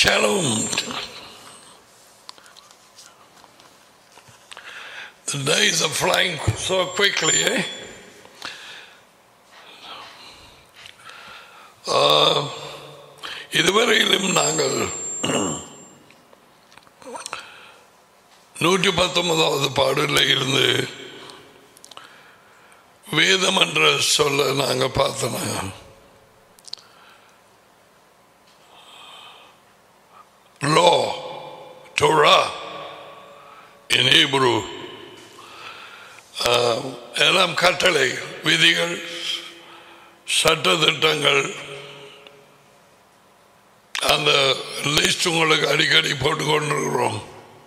Shalom. The days are flying so quickly, eh? இதுவரையிலும் நாங்கள் 119வது பாடலில் இருந்து வேதம் என்ற சொல்ல நாங்கள் பார்த்தோம். Law, Torah in Hebrew. எல்லாம் கட்டளை, விதிகள், சட்டத்திட்டங்கள். அந்த லிஸ்ட் உங்களுக்கு அடிக்கடி போட்டுக்கொண்டிருக்கிறோம்.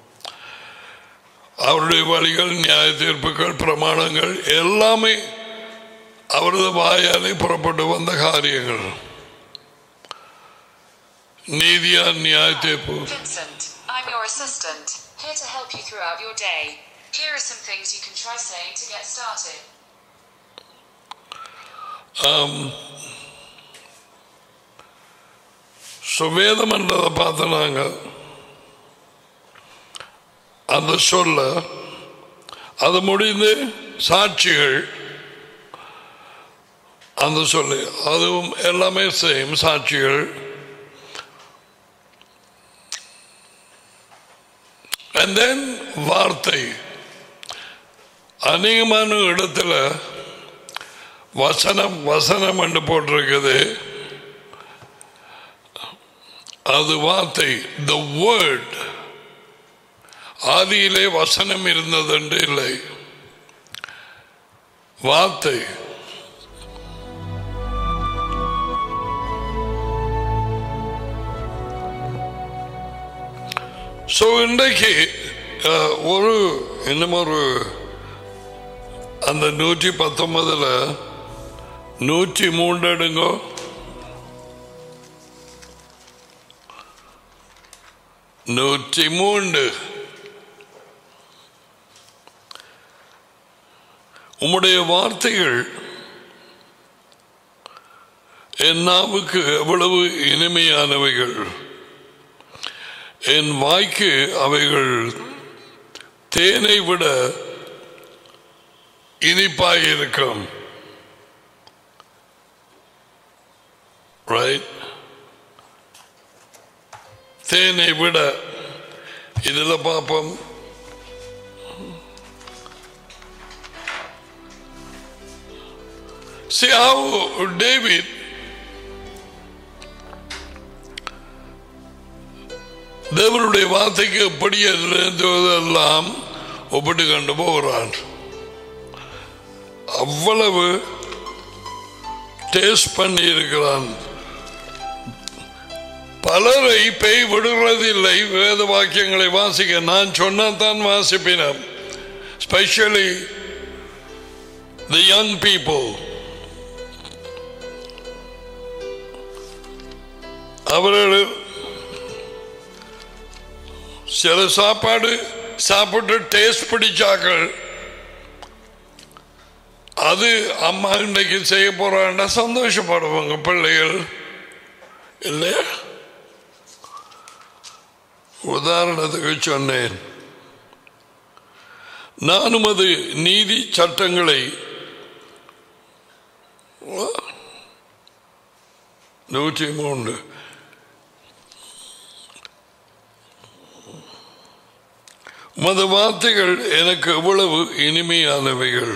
அவருடைய வழிகள், நியாய தீர்ப்புகள், பிரமாணங்கள் எல்லாமே அவரது வாயாலே புறப்பட்டு வந்த காரியங்கள். நீதியா நியாய தீர்ப்பு. Vincent, I'm your assistant, here to help you throughout your day. Here are some things you can try saying to get started. வேதம் என்றதை பார்த்து நாங்கள் அந்த சொல்ல அது முடிந்து சாட்சிகள் அந்த சொல்லு அதுவும் எல்லாமே சேம் சாட்சிகள். And then வார்த்தை அநேகமான இடத்துல வசனம் வசனம் என்று போட்டிருக்குது. அது வார்த்தை, the word. ஆதியிலே வசனம் இருந்தது என்று இல்லை, வார்த்தை. இன்றைக்கு இன்னும் ஒரு அந்த 119 103 எடுங்கோ. உம்முடைய வார்த்தைகள் என் நாவுக்கு எவ்வளவு இனிமையானவைகள், என் வாய்க்கு அவைகள் தேனை விட இனிப்பாயிருக்கும். ரைட், தேனை விட. இதில் பார்ப்போம். See how David தேவனுடைய வார்த்தைக்கு எப்படி எல்லாம் ஒப்பிட்டு கண்டு போகிறான். அவ்வளவு டேஸ்ட் பண்ணி இருக்கிறான். பலரை பேய் விடுறதில்லை வேத வாக்கியங்களை வாசிக்க. நான் சொன்னதான் வாசிப்பினேன். Specially the young people. அவர்கள் சில சாப்பாடு சாப்பிட்டு டேஸ்ட் பிடிச்சாக்கள். அது அம்மா இன்னைக்கு செய்ய போறாண்டா சந்தோஷப்படுவாங்க பிள்ளைகள் இல்லையா? உதாரணத்துக்கு சொன்னேன், நானும் அது நீதி சட்டங்களை 103 உமது வார்த்தைகள் எனக்கு எவ்வளவு இனிமையானவைகள்,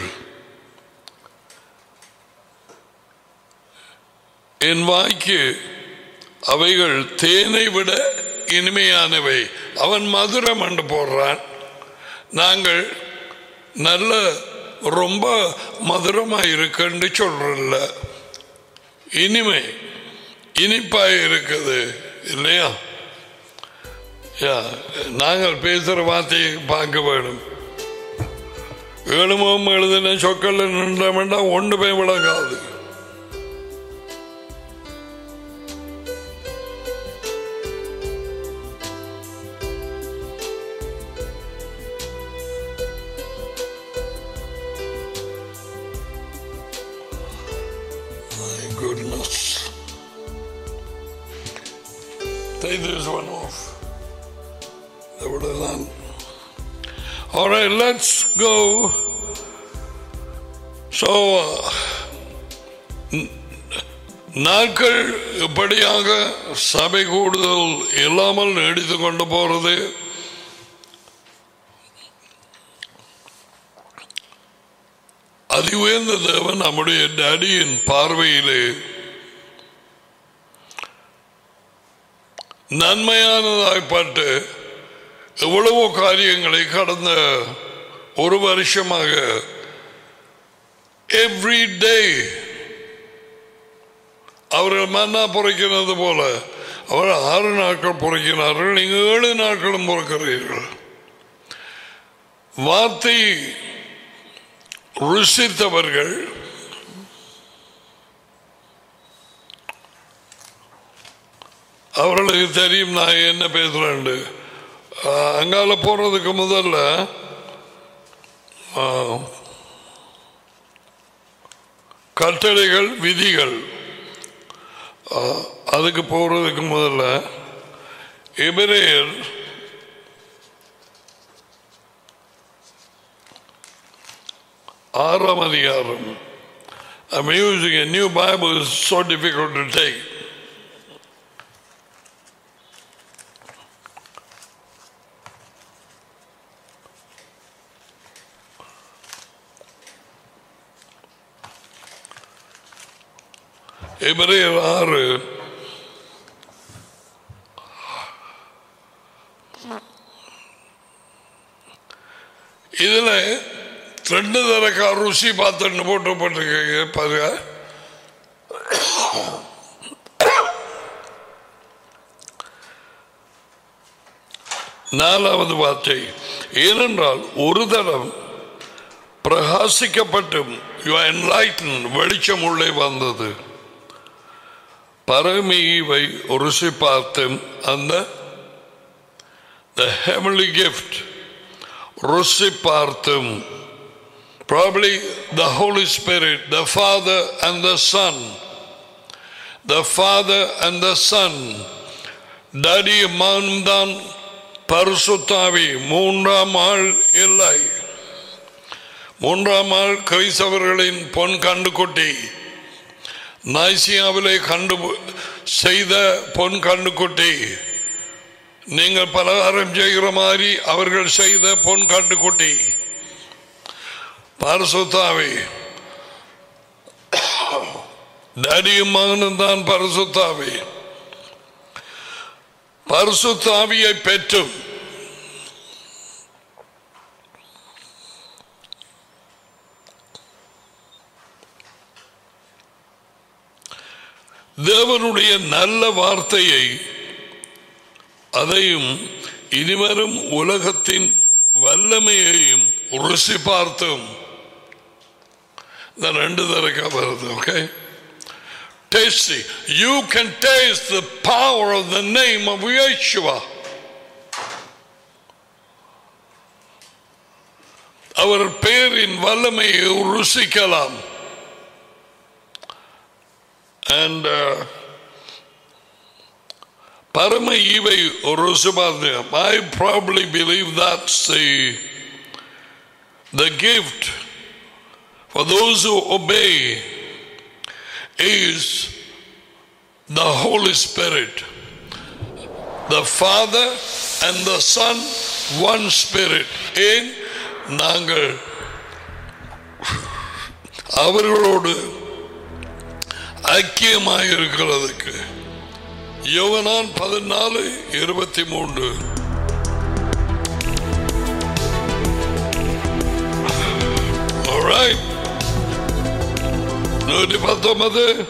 என் வாய்க்கு அவைகள் தேனை விட இனிமையானவை. அவன் மதுரம் என்று போடுறான். நாங்கள் நல்ல ரொம்ப மதுரமாக இருக்குன்னு சொல்றல, இனிமை இனிப்பாக இருக்குது இல்லையா? நாங்கள் பேசுகிற வார்த்தையை பார்க்க வேணும். ஏழுமும் எழுதின சொற்கள் நின்றமெண்டா ஒன்று போய் விளங்காது. take this one off. All right, let's go. So, நாட்கள் இப்படியாக சபை கூடுதல் இல்லாமல் நீடித்துக் கொண்டு போறது அதி உயர்ந்த தேவன் நம்முடைய டாடியின் பார்வையிலே நன்மையானதாய்ப்பட்டு எவ்வளவோ காரியங்களை கடந்த ஒரு வருஷமாக எவ்ரி டே அவர்கள் மன்னா புரைக்கிறது போல அவர் 6 நாட்கள் புரைக்கிறார்கள், நீங்கள் 7 நாட்களும் புறக்கிறீர்கள். வார்த்தை ருசித்தவர்கள் அவர்களுக்கு தெரியும் நான் என்ன பேசுறேன். அங்கால போறதுக்கு முதல்ல கட்டளைகள் விதிகள் அதுக்கு போறதுக்கு முதல்ல எபிரேயர் 6ஆம் அதிகாரம். I'm using a new Bible, it's so difficult to take. எபிரேயர் 6 இதுல 2 தரக்கா ருசி பார்த்து போட்டுப்பட்டிருக்க பாருங்க. நாலாவது வார்த்தை, ஏனென்றால் ஒரு தரம் பிரகாசிக்கப்பட்டும் வெளிச்சம் உள்ளே வந்தது, பரமீவை ருசி பார்த்தும் அந்த the heavenly gift ருசி பார்த்தும், probably the Holy Spirit, the Father and the Son, the Father and the Son, Daddy மகன்தான், பரிசுத்தாவி மூன்றாம் ஆள் இல்லை. மூன்றாம் ஆள் கிறிஸ்தவர்களின் பொன் கண்டுக்குட்டி, நைசியாவிலே செய்த பொன் கண்டுக்குட்டி, நீங்கள் பலகாரம் செய்கிற மாதிரி அவர்கள் செய்த பொன் கண்டுக்குட்டி பரிசுத்தாவி. டாடியும் மகனும் தான் பரிசுத்தாவி. பரிசுத்தாவியை பெற்றும் தேவனுடைய நல்ல வார்த்தையை, அதையும் இனிவரும் உலகத்தின் வல்லமையையும் ருசி பார்த்தும். இந்த 2 தரக்கா வருது. Okay, tasty. You can taste the power of the name of Yeshua. அவர் பேரின் வல்லமையை ருசிக்கலாம். And பரம ஈவை ருசி பார்த்து, I probably believe that's the gift for those who obey is the Holy Spirit, the Father and the Son, one Spirit. ஏன் நாங்கள் அவர்களோடு ஐக்கியமாக இருக்கிறதுக்கு. யோவான் 14:23. All right, 119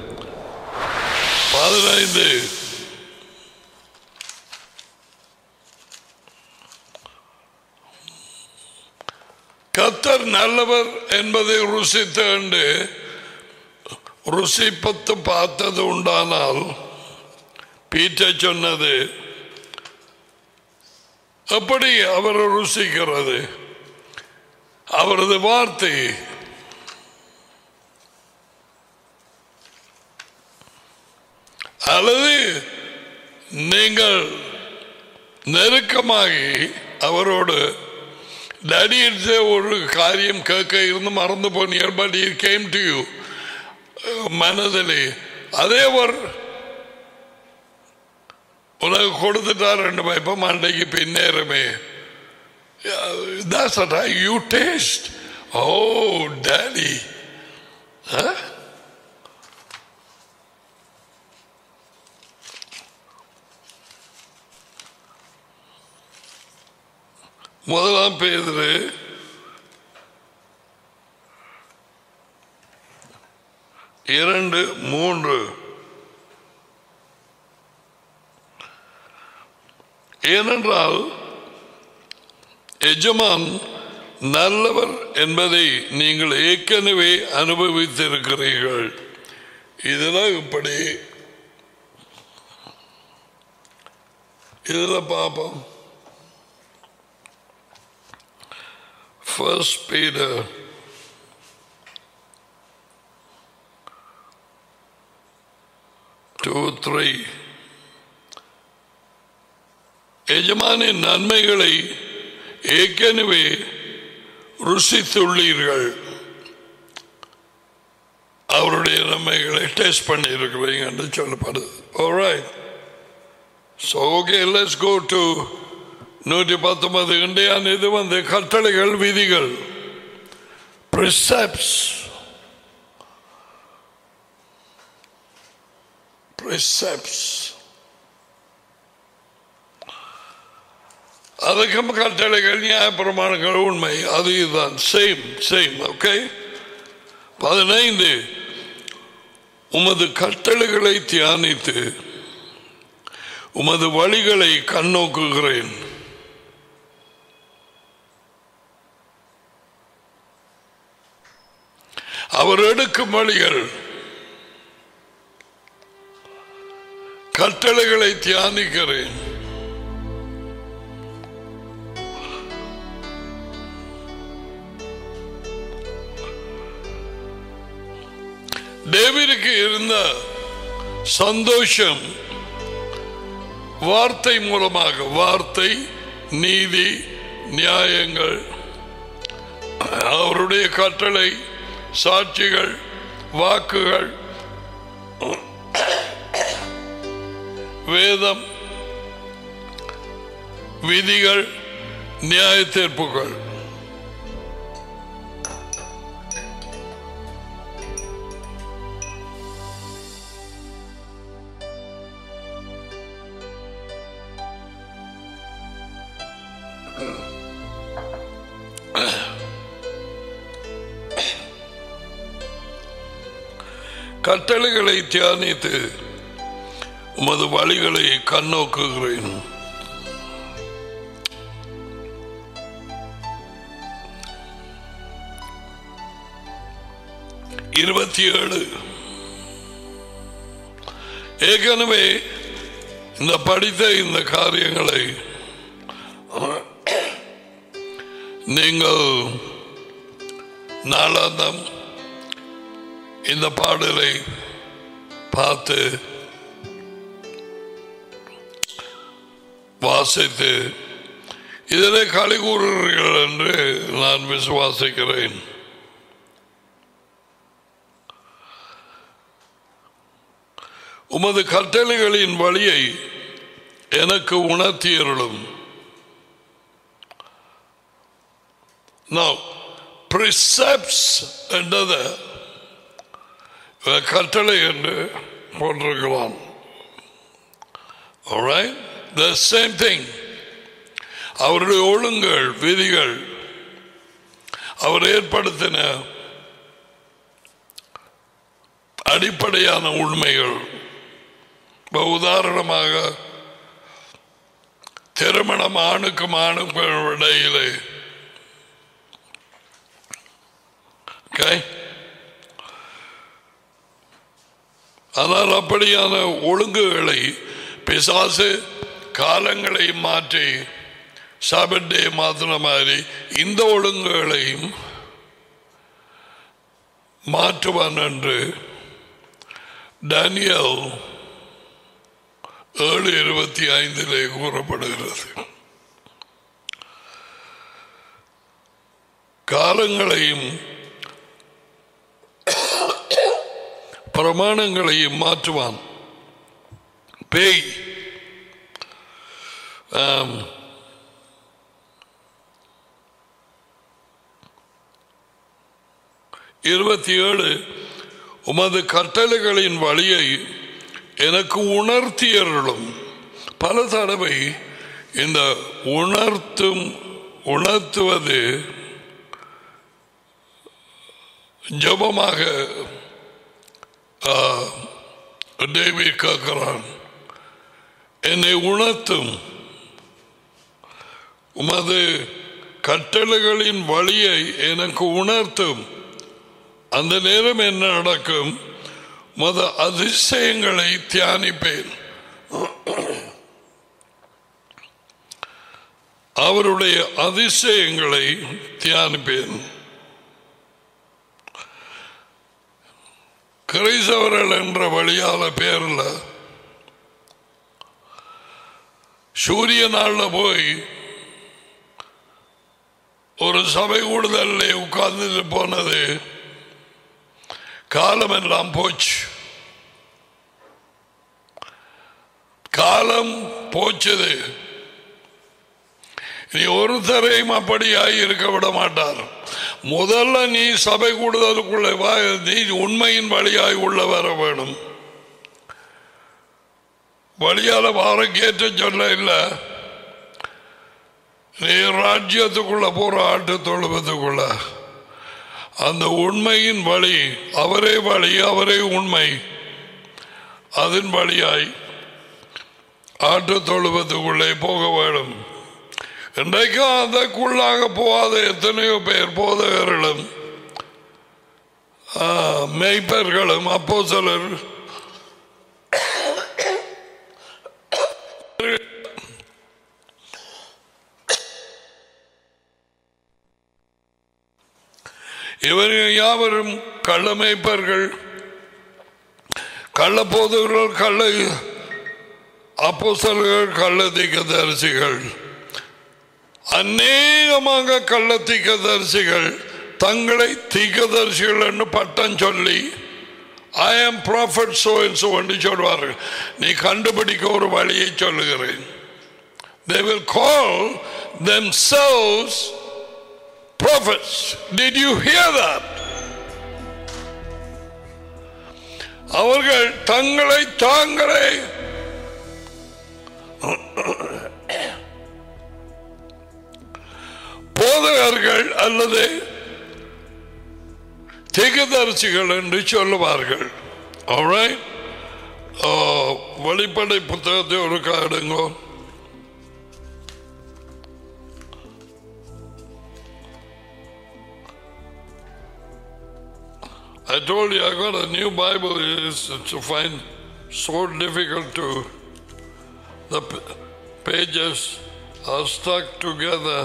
15. கர்த்தர் நல்லவர் என்பதை ருசித்து ருசிப்பத்து பார்த்தது உண்டானால், பீட்டர் சொன்னது அப்படி அவர் ருசிக்கிறது அவரது வார்த்தை. அல்லது நீங்கள் நெருக்கமாகி அவரோடு டேடியிட்ட ஒரு காரியம் கேட்க இருந்து மறந்து போனீர்கள். But it came to you மனதிலே அதே ஒரு உனக்கு கொடுத்துட்டார் 2 பைப்ப மண்டைக்கு பின்னேறமே. That's what you taste. Oh, daddy. Huh? முதலாம் பேதுரு 2:3. ஏனென்றால் எஜமான் நல்லவர் என்பதை நீங்கள் ஏற்கனவே அனுபவித்திருக்கிறீர்கள். இதெல்லாம் இப்படி இதில் பார்ப்போம். First Peter 2:3. எஜமானின் நன்மைகளை ஏற்கனவே ருசித்துள்ளீர்கள். அவருடைய நன்மைகளை டெஸ்ட் பண்ணியிருக்கிறீங்க என்று சொல்லப்படுது. Alright. So okay, let's go to 119. இன்றையான இது கட்டளைகள், விதிகள், precepts. அதுக்கும் கட்டளைகள், நியாயப்பிரமாணங்கள், உண்மை, அது இதுதான். சேம். ஓகே. 15. உமது கட்டளைகளை தியானித்து உமது வழிகளை கண்ணோக்குகிறேன். அவர் எடுக்கும் வழிகள், கட்டளைகளை தியானிக்கிறேன். டேவிடுக்கு இருந்த சந்தோஷம் வார்த்தை மூலமாக, வார்த்தை, நீதி, நியாயங்கள், அவருடைய கட்டளை, சாட்சிகள், வாக்குகள், வேதம், விதிகள், நியாய தீர்ப்புகள். கட்டளைகளை தியானித்து உமது வழிகளை கண்ணோக்குகிறேன். ஏற்கனவே இந்த படித்த இந்த காரியங்களை நீங்கள் நாளாந்தம் இந்த பாடலை பார்த்து வாசித்து இதிலே களி கூறுகிறீர்கள் என்று நான் விசுவாசிக்கிறேன். உமது கட்டளைகளின் வழியை எனக்கு உணர்த்தியருளும். Now, precepts என்றது கட்டளை என்று போட்டிருக்கலாம். Alright, the same thing. அவருடைய ஒழுங்குகள், விதிகள், அவர் ஏற்படுத்தின அடிப்படையான உண்மைகள். உதாரணமாக திருமணம் ஆணுக்கும் ஆணுக்கும் இடையிலே, ஆனால் அப்படியான ஒழுங்குகளை பிசாசு காலங்களை மாற்றி சாபட் டே மாத்தின மாதிரி இந்த ஒழுங்குகளையும் மாற்றுவான் என்று டானியல் 7:25 கூறப்படுகிறது. காலங்களையும் பிரமாணங்களையும் மாற்றுவான் பேய். 27 உமது கட்டளைகளின் வழியை எனக்கு உணர்த்தியருளும். பல தடவை இந்த உணர்த்துவது ஜபமாக டேவிட் கேட்கிறான். என்னை உணர்த்தும் உமது கட்டளைகளின் வழியை எனக்கு உணர்த்தும். அந்த நேரம் என்ன நடக்கும்? அதிசயங்களை தியானிப்பேன். அவருடைய அதிசயங்களை தியானிப்பேன். கிரைஸ்தவர்கள் என்ற வழியால பேர்ல சூரிய நாள்ல போய் ஒரு சபை கூடுதல் உட்கார்ந்து போனது காலமெல்லாம் போச்சு. காலம் போச்சது. நீ ஒருத்தரையும் அப்படியாய் இருக்க விட மாட்டார். முதல்ல நீ சபை கூடுதலுக்குள்ள நீ உண்மையின் வழியாய் உள்ள வர வேணும். வழியால வார கேட்ட சொல்ல இல்லை. நீ ராஜ்யத்துக்குள்ள போற ஆட்டு தொழுவத்துக்குள்ள அந்த உண்மையின் வழி, அவரே வழி, அவரே உண்மை, அதன் வழியாய் ஆட்டு தொழுவத்துக்குள்ளே போக வேண்டும். இன்றைக்கும் அதற்குள்ளாக போகாத எத்தனையோ பேர் போதகர்களும் மேய்ப்பர்களும் அப்போஸ்தலர் இவர்கள் யாவரும் கள்ள மேய்ப்பர்கள், கள்ள போதகர்கள், கள்ள அப்போஸ்தலர்கள், கள்ள தீர்க்கதரிசிகள். அநேகமாக கள்ள தீர்க்கதரிசிகள் தங்களை தீர்க்கதரிசிகள் என்று பட்டம் சொல்லி I am prophet so and so என்று சொல்வார்கள். நீ கண்டுபிடிக்க ஒரு வழியை சொல்லுகிறேன். They will call themselves prophets. Did you hear that? அவர்கள் தங்களை தாங்களே போதகர்கள் அல்லது தீர்க்கதரிசிகள் என்று சொல்லுவார்கள். Alright? வெளிப்படை புத்தகத்தை ஒரு காடுங்கோ. I told you I got a new Bible. It's to find so difficult to, the pages are stuck together.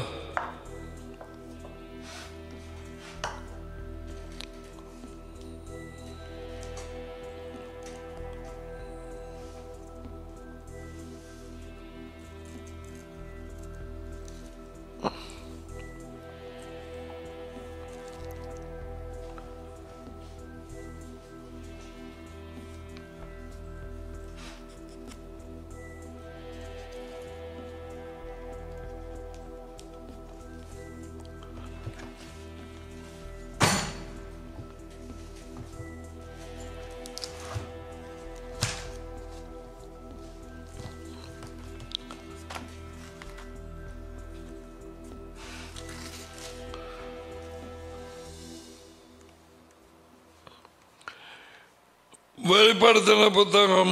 வெளிப்படுத்தின புத்தகம்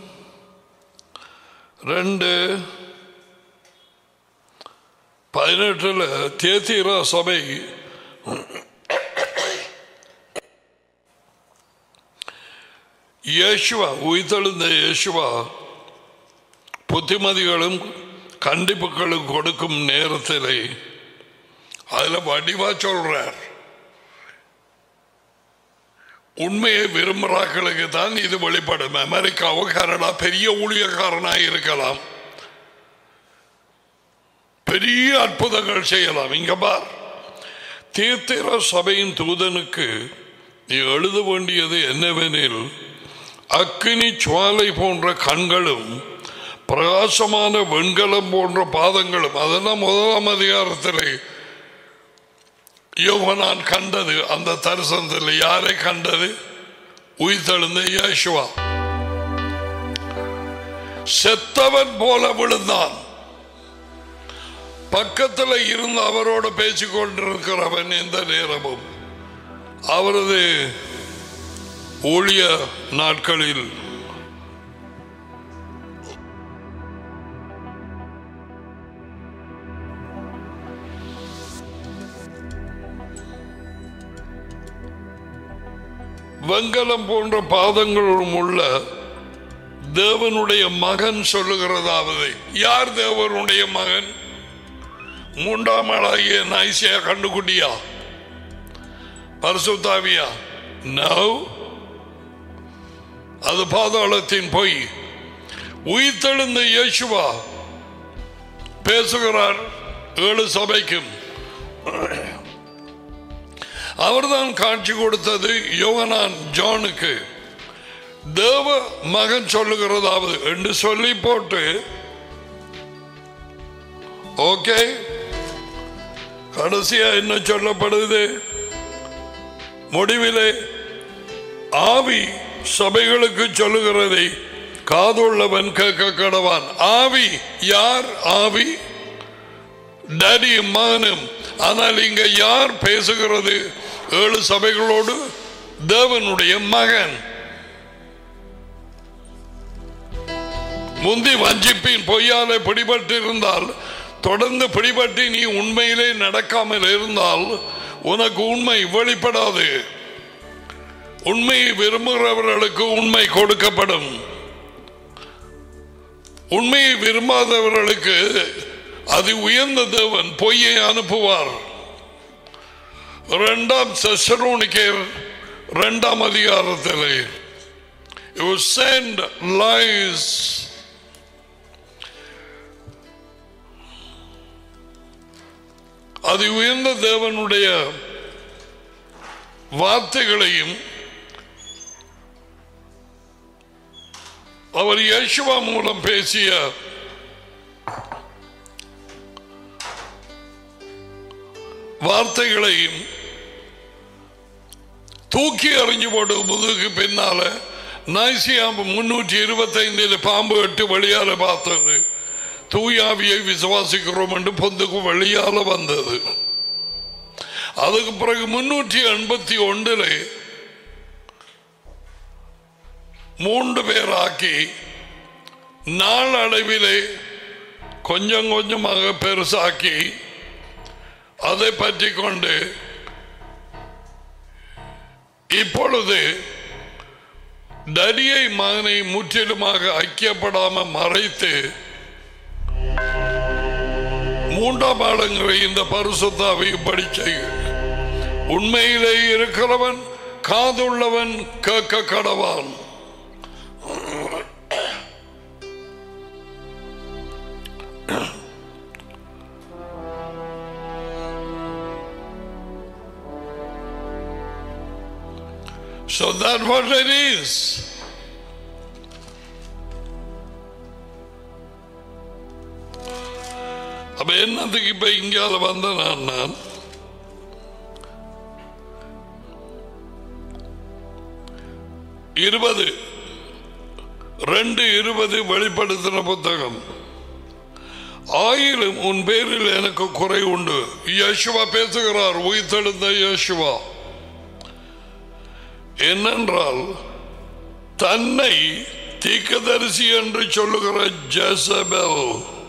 2:18 தியத்தீரா சபை இயேசுவா உயிர்த்தெழுந்த இயேசுவா புத்திமதிகளும் கண்டிப்புகளும் கொடுக்கும் நேரத்திலே அதுல வடிவா சொல்றார். உண்மையை விரும்புகிறார்களுக்கு தான் இது வெளிப்படும். அமெரிக்காவோ கனடா பெரிய ஊழியக்காரனாக இருக்கலாம், பெரிய அற்புதங்கள் செய்யலாம். இங்க பார், தீர்த்திர சபையின் தூதனுக்கு நீ எழுத வேண்டியது என்னவெனில், அக்கினி சுவாலை போன்ற கண்களும் பிரகாசமான வெண்கலம் போன்ற பாதங்களும். அதெல்லாம் 1ஆம் அதிகாரத்தில் யோவான் கண்டது. அந்த தரிசனத்தில் யாரை கண்டது? உயிர்த்தெழுந்த இயேசுவா. செத்தவன் போல விழுந்தான். பக்கத்தில் இருந்து அவரோடு பேசிக் கொண்டிருக்கிறவன் எந்த நேரமும் அவரது ஊழிய நாட்களில் வெங்கலம் போன்ற பாதங்களும் உள்ள தேவனுடைய மகன் சொல்லுகிறதாவது. யார் தேவனுடைய மகன்? 3ஆம் ஆளாகிய நைசியா கண்டுகுட்டியா? பரிசுத்தாவியா? நோ, அது பாதாளத்தின் பொய். உயிர்த்தெழுந்த இயேசுவா பேசுகிறார் 7 சபைக்கும். அவர்தான் காட்சி கொடுத்தது யோவான் ஜானுக்கு. தேவ மகன் சொல்லுகிறதாவது என்று சொல்லி போட்டு, ஓகே, கடைசியா என்ன சொல்லப்படுது? முடிவிலே ஆவி சபைகளுக்கு சொல்லுகிறதை காதுள்ளவன் கேட்க கடவான். ஆவி யார்? ஆவி டேடி மகனும். ஆனால் இங்க யார் பேசுகிறது 7 சபைகளோடு? தேவனுடைய மகன். முந்தி வஞ்சிப்பின் பொய்யாலே பிடிபட்டு இருந்தால், தொடர்ந்து பிடிபட்டு நீ உண்மையிலே நடக்காமல் இருந்தால் உனக்கு உண்மை வெளிப்படாது. உண்மையை விரும்புகிறவர்களுக்கு உண்மை கொடுக்கப்படும். உண்மையை விரும்பாதவர்களுக்கு அது உயர்ந்த தேவன் பொய்யை அனுப்புவார். 2 தெசலோனிக்கேயர் 2ஆம் அதிகாரத்திலே you send lies. அது உயர்ந்த தேவனுடைய வார்த்தைகளையும் அவர் இயேசுவா மூலம் பேசிய வார்த்தைகளையும் தூக்கி எறிஞ்சு போட்டு முதுகு பின்னால நைசியா 325 பாம்பு 8 வெளியால பார்த்தது. தூயாவியை விசுவாசிக்கிறோம் என்று பொந்துக்கு வெளியால வந்தது. அதுக்கு பிறகு 381 3 பேர் ஆக்கி நாளடைவிலே கொஞ்சம் கொஞ்சமாக பெருசாக்கி அதை பற்றி கொண்டு இப்பொழுது டடியை மகனை முற்றிலுமாக ஐக்கியப்படாம மறைத்து 3ஆம் ஆளுங்கிற இந்த பரிசுத்தாவை இப்படி செய்ய. உண்மையிலே இருக்கிறவன் காதுள்ளவன் கேட்க கடவான். So that's what it is. அப்ப என்னத்துக்கு இப்ப இங்கால வந்த நான் 20:20 வெளிப்படுத்தின புத்தகம். ஆயிலும் உன் பேரில் எனக்கு குறை உண்டு. இயேசுவா பேசுகிறார், உயிர்த்தெழுந்த இயேசுவா. என்னென்றால் தன்னை தீர்க்கதரிசி என்று சொல்லுகிற ஜெசபெல்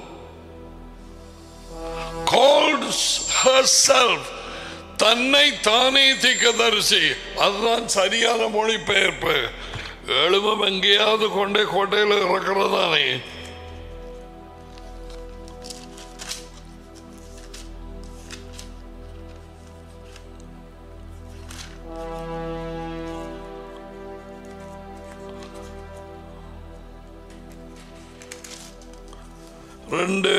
called herself, தன்னை தானே தீர்க்கதரிசி. அதுதான் சரியான மொழிபெயர்ப்பு. எழுமம் எங்கேயாவது கொண்டே கோட்டையில் இறக்கிறதானே. 2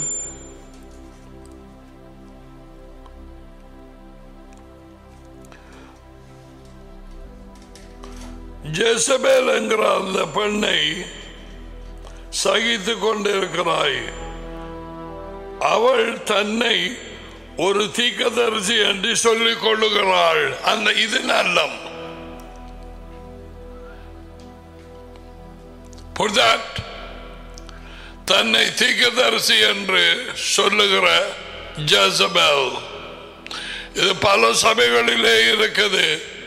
ஜெசபேல் என்கிற அந்த பெண்ணை சகித்துக் கொண்டிருக்கிறாய். அவள் தன்னை ஒரு தீர்க்கதரிசி என்று சொல்லிக் கொள்ளுகிறாள். அந்த இது நல்லம். தன்னை தீர்க்கதரிசி என்று சொல்லுகிற ஜெசபேல், இது பல சபைகளிலே இருக்குது.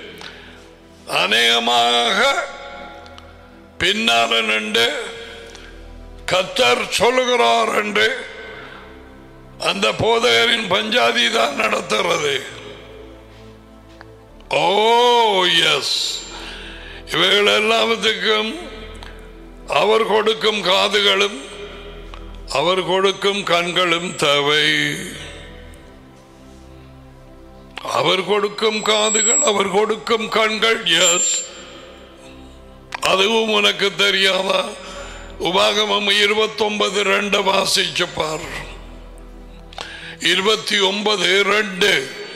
அநேகமாக பின்னால நின்று கர்த்தர் சொல்லுகிறார் என்று அந்த போதகரின் பஞ்சாதி தான் நடத்துகிறது. ஓ எஸ், இவைகள் எல்லாத்துக்கும் அவர் கொடுக்கும் காதுகளும் அவர் கொடுக்கும் கண்களும் தேவை. அவர் கொடுக்கும் காதுகள், அவர் கொடுக்கும் கண்கள். எஸ், அதுவும் உனக்கு தெரியாதா? உபாகமம் 29:2 வாசிச்சு பார். 29:2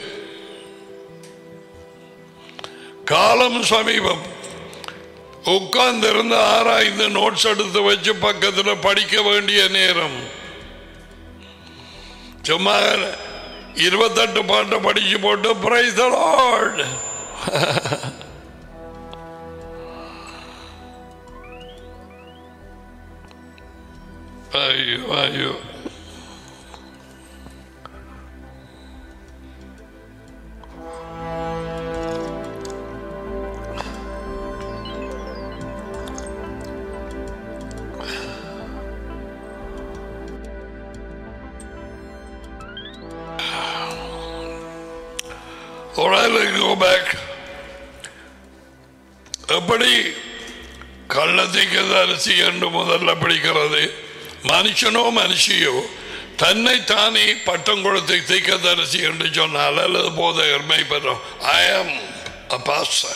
காலம் சமீபம். உட்கார்ந்திருந்து ஆராய்ந்து நோட்ஸ் எடுத்து வச்சு பக்கத்தில் படிக்க வேண்டிய நேரம். சும்மா 28 பாட்டை படிச்சு போட்டு பிரைஸ் தி லார்ட். ஐயோ ஐயோ, go back. எப்படி கள்ளத்தீர்க்கதரிசி என்று முதல்ல பிடிக்கிறது? மனுஷனோ மனுஷியோ தன்னை தானே பட்டம் கொடுத்து தீர்க்கதரிசி என்று சொன்னால் அல்லது போதகர் மேய்ப்பரும் I am a pastor.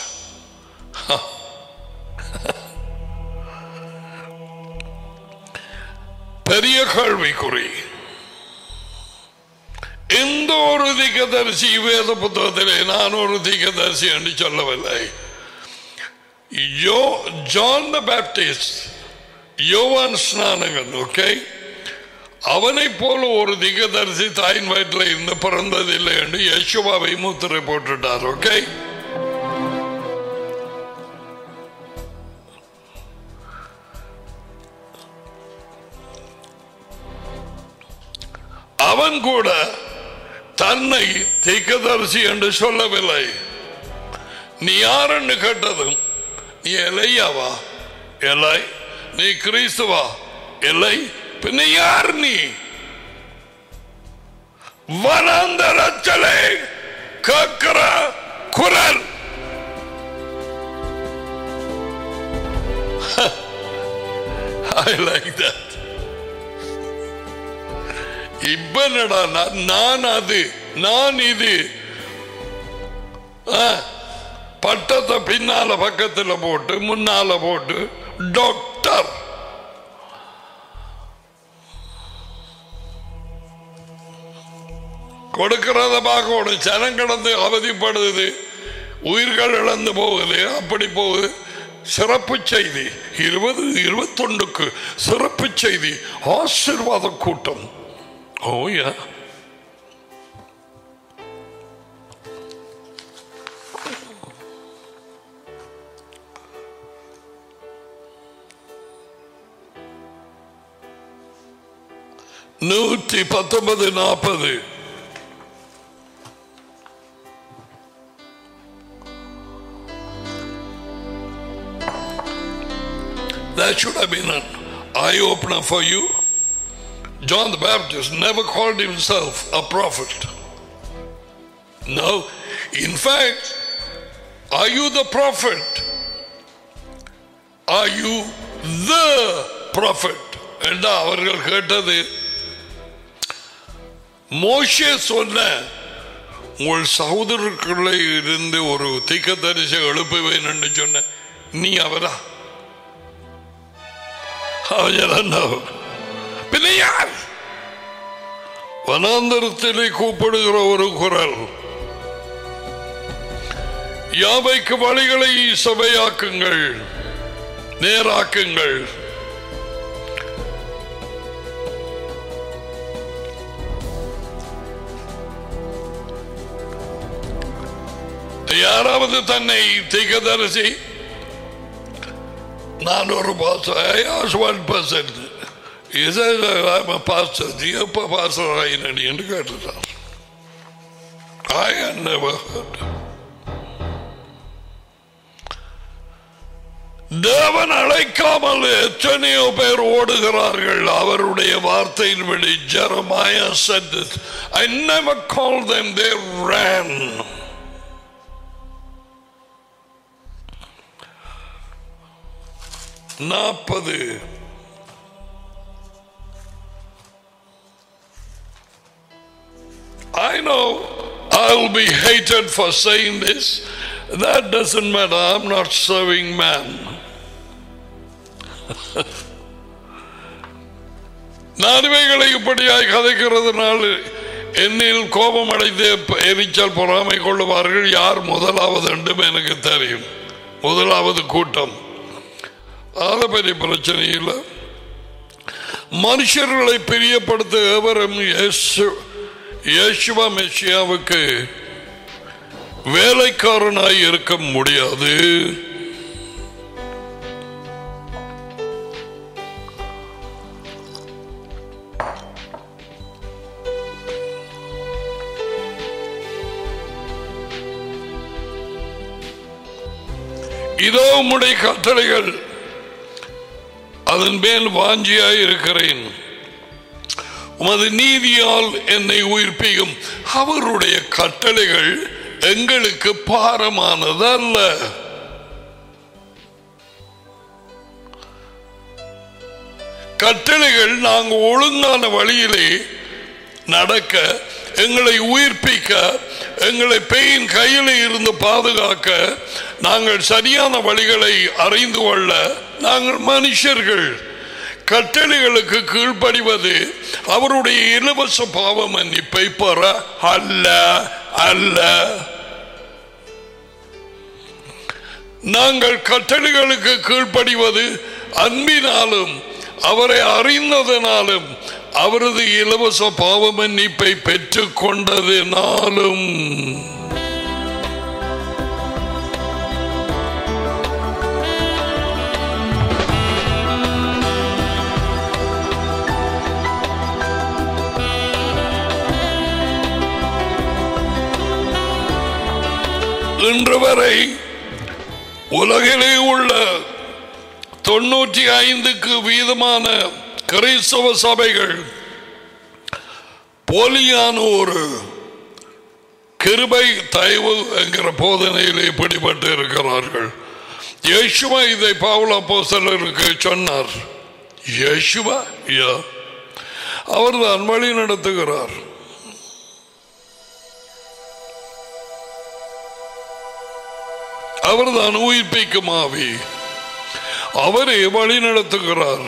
பெரிய கேள்விக்குறி. எந்த ஒரு தீர்க்கதரிசி வேத புத்தகத்திலே நான் ஒரு தீர்க்கதரிசி என்று சொல்லவில்லை. ஜான் தி பாப்டிஸ்ட், யோவான் ஸ்நானகன், ஓகே, அவனை போல ஒரு தீர்க்கதரிசி தாயின் வயிற்றில் இருந்து பிறந்ததில்லை என்று யேசுவாவை முத்திரை போட்டுட்டார். ஓகே, அவன் கூட தன்னை தீர்க்கதரிசி என்று சொல்லவில்லை. நீ யார் என்று கேட்டதும் நீ எலையாவா? எலை. நீ கிறிஸ்துவா? எலை. பின்ன யார் நீ? வனாந்தரத்திலே கேட்கிற குரல். I like that. இப்ப நான் அது நான் இது பட்டத்தை பின்னால பக்கத்துல போட்டு முன்னால போட்டு டாக்டர். கொடுக்கிறத பார்க்கணும். சனம் கடந்து அவதிப்படுது, உயிர்கள் இழந்து போகுது, அப்படி போகுது. சிறப்பு செய்தி 20-21 சிறப்பு செய்தி, ஆசீர்வாத கூட்டம். ஓ யா, நூற்றி 19-40. That should have been an eye-opener for you. John the Baptist never called himself a prophet. No. In fact, are you the prophet? Are you the prophet? And அவர்கள் கேட்டது, மோசே சொன்ன உங்கள் சகோதரர்களை இருந்து ஒரு தீர்க்கதரிசி எழுப்புவேன் என்று சொன்ன நீ அவரா? பின்ன யார்? வனாந்தரத்திலே கூப்பிடுகிற ஒரு குரல், யாவைக்கு வழிகளை சபையாக்குங்கள், நேராக்குங்கள். யாராவது தன்னை தீர்க்கதரிசி, நான் ஒரு பாஸ்டர் எப்ப பாஸ்டர் ஆயினடி என்று கேட்டுட்டார். I had never heard. தேவன் அழைக்காமல் எத்தனையோ பேர் ஓடுகிறார்கள் அவருடைய வார்த்தையின்படி. Jeremiah said this, I never called them, they ran. I know I'll be hated for saying this. That doesn't matter. I'm not serving man. நான் இவைகளை இப்படியாய் கதைக்கிறதுனால என்னில் கோபம் அடைந்து எரிச்சல் பொறாமை கொள்ளுவார்கள். யார் முதலாவது என்றும் எனக்கு தெரியும். முதலாவது கூட்டம். அதை பெரிய பிரச்சனை இல்லை. மனுஷர்களை பிரியப்படுத்த எவரும் யேசுவா மெசியாவுக்கு வேலைக்காரனாய் இருக்க முடியாது. இதோ உம்முடைய கட்டளைகள், அதன் மேல் வாஞ்சியாய் இருக்கிறேன். உமது நீதியால் என்னை உயிர்ப்பியும். அவருடைய கட்டளைகள் எங்களுக்கு பாரமானது அல்ல. கட்டளைகள் நாங்கள் ஒழுங்கான வழியிலே நடக்க, எங்களை உயிர்ப்பிக்க, எங்களை பேயின் கையில் இருந்து பாதுகாக்க, நாங்கள் சரியான வழிகளை அறிந்து கொள்ள. நாங்கள் மனுஷர்கள். கட்டளைகளுக்கு கீழ்ப்படிவது அவருடைய இலவச பாவ மன்னிப்பை பெற அல்ல அல்ல. நாங்கள் கட்டளைகளுக்கு கீழ்ப்படிவது அன்பினாலும் அவரை அறிந்ததனாலும் அவரது இலவச பாவ மன்னிப்பை பெற்றுக் கொண்டதினாலும். இன்று வரை உலகிலே உள்ள 95க்கு வீதமான கிறிஸ்தவ சபைகள் போலியான ஒரு கிருபை தயவு என்கிற போதனையில் பிடிபட்டு இருக்கிறார்கள். இயேசுவா இதை பவுல் அப்போஸ்தலருக்கு சொன்னார். இயேசுவா அவர்தான் வழி நடத்துகிறார். அவர்தான் உயிர்ப்பிக்கும் ஆவி. அவரே வழி நடத்துகிறார்.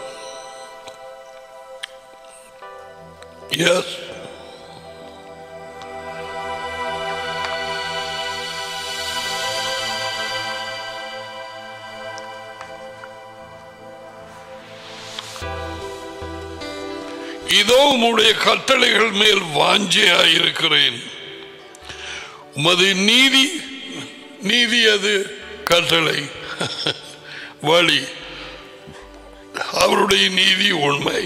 எஸ், இதோ உம்முடைய கட்டளைகள் மேல் வாஞ்சையாயிருக்கிறேன். உமது நீதி, நீதி அது கட்டளை, வழி. அவருடைய நீதி உண்மை.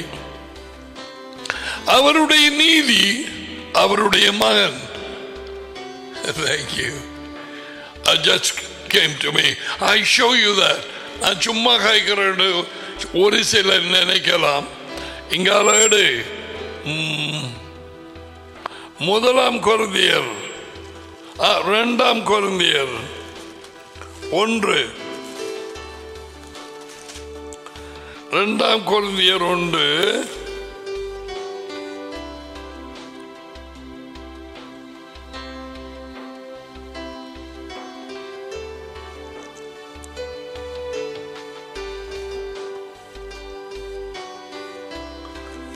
அவருடைய நீதி அவருடைய மகன். Thank you. I just came to me. I show you that. நான் சும்மா கைக்கிறேன்னு ஒரு சிலர் நினைக்கலாம். இங்காலடு 1 கொரிந்தியர் 2 கொரிந்தியர் 1 2 கொரிந்தியர் 1 2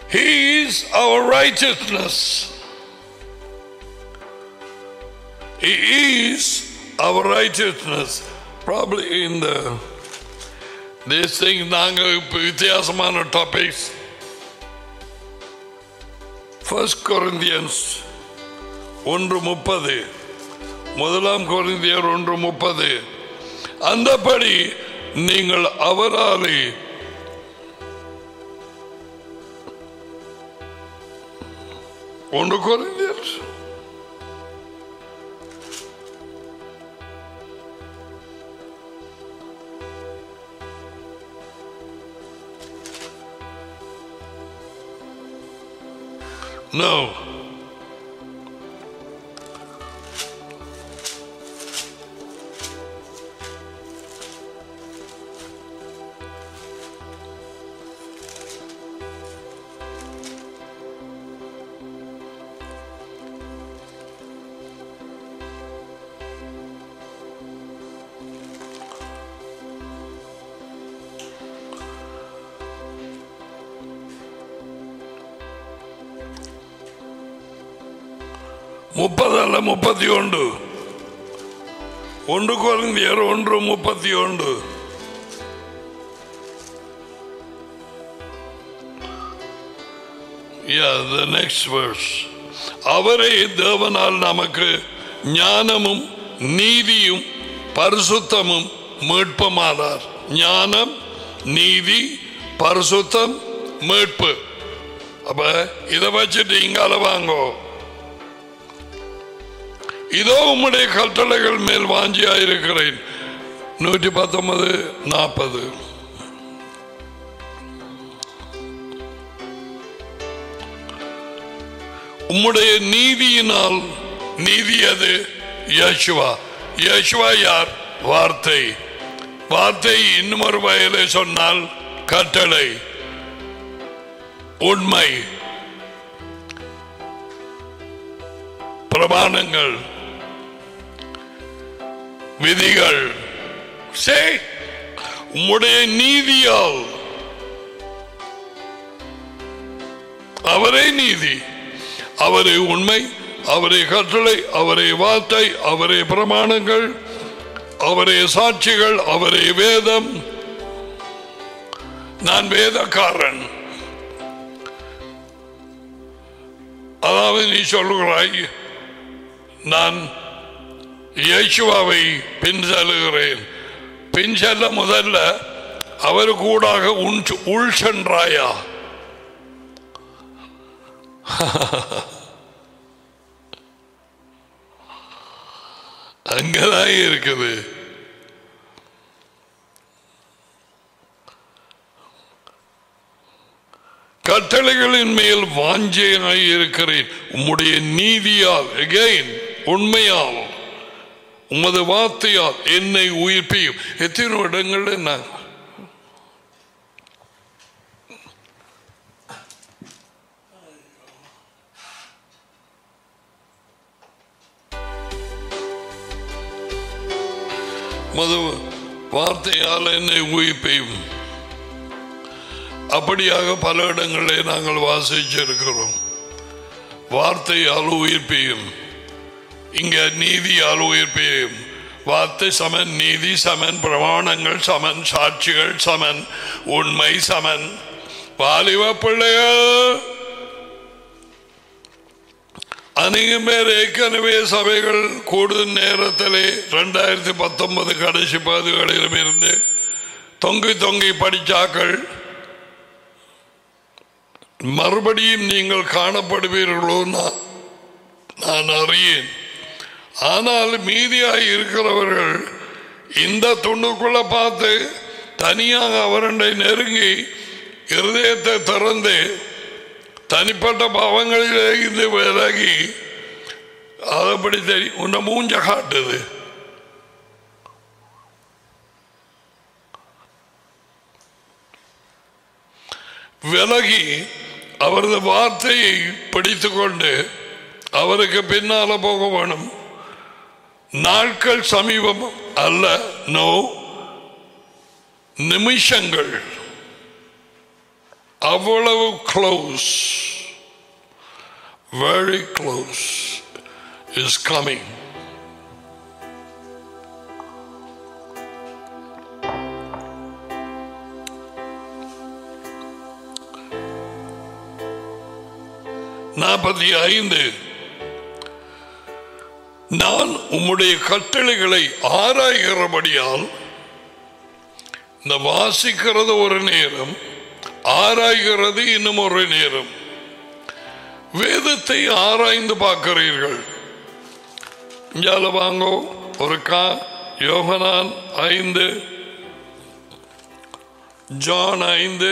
He is our righteousness. He is our righteousness. Probably in this thing, நாங்கள் வித்தியாசமான topics. 1 Corinthians 1:30, 1 கொரிந்தியர் 1:30. அந்தபடி நீங்கள் அவராலே ஒன்று கொரிந்தியர் No. முப்பதல்ல 31. 1 கொரிந்தியர் 1:31. Yeah, the next verse. அவரே தேவனால் நமக்கு ஞானமும் நீதியும் பரிசுத்தமும் மீட்புமானார். ஞானம், நீதி, பரிசுத்தம், மீட்பு. அப்ப இதை வச்சுட்டு இங்கால வாங்கோ. இதோ உம்முடைய கட்டளைகள் மேல் வாஞ்சியாயிருக்கிறேன். 119:40. உம்முடைய நீதியினால், நீதி அது யேசுவா. யேசுவா யார்? வார்த்தை. வார்த்தை இன்னும் ஒரு வகையிலே சொன்னால் கட்டளை, உண்மை, பிரமாணங்கள், விதிகள். உம்முடைய நீதியால், அவரே நீதி, அவரே உண்மை, அவரே கட்டளை, அவரே வார்த்தை, அவரே பிரமாணங்கள், அவரே சாட்சிகள், அவரே வேதம். நான் வேதக்காரன். அதாவது நீ சொல்லுகிறாய் நான் இயேசுவாவை பின் செல்லுகிறேன். பின் செல்ல முதல்ல அவர் கூடாக உள் சென்றாயா? அங்கதான் இருக்குது. கட்டளைகளின் மேல் வாஞ்சையாய் இருக்கிறேன். உம்முடைய நீதியால், அகைன் உண்மையால், உமது வார்த்தையால் என்னை உயிர்ப்பியும். எத்தனை இடங்கள்ல நான் உமது வார்த்தையால் என்னை உயிர்ப்பியும். அப்படியாக பல இடங்களிலே நாங்கள் வாசிச்சிருக்கிறோம். வார்த்தையால் உயிர்ப்பியும், இங்க நீதியால் உயிர்ப்பியும். வார்த்தை சமன், நீதி சமன், பிரமாணங்கள் சமன், சாட்சிகள் சமன், உண்மை சமன். வாலிப பிள்ளைகள் அநேகம் பேர் ஏற்கனவே சபைகள் கூடும் நேரத்திலே 2019 கடைசி பகுதிகளிலும் இருந்து தொங்கி தொங்கி படித்தாக்கள். மறுபடியும் நீங்கள் காணப்படுவீர்களோ நான் அறியேன். ஆனால் மீதியாக இருக்கிறவர்கள் இந்த துண்டுக்குள்ள பார்த்து தனியாக அவருடைய நெருங்கி இருதயத்தை திறந்து தனிப்பட்ட பாவங்களிலே இருந்து விலகி அதப்படி தெரியும். உன்னை மூஞ்ச காட்டுது. விலகி அவரது வார்த்தையை பிடித்துக் கொண்டு அவருக்கு பின்னால போக வேணும். நாட்கள் சமீபம் அல்ல, நோ, நிமிஷங்கள். அவ்வளவு close, very close is coming. நாற்பத்தி ஐந்து, நான் உம்முடைய கட்டளைகளை ஆராய்கிறபடியால், இந்த வாசிக்கிறது ஒரு நேரம், ஆராய்கிறது இன்னும் ஒரு நேரம். வேதத்தை ஆராய்ந்து பார்க்கிறீர்கள். இங்கால வாங்கோ ஒரு யோகனான் 5, ஜான் 5,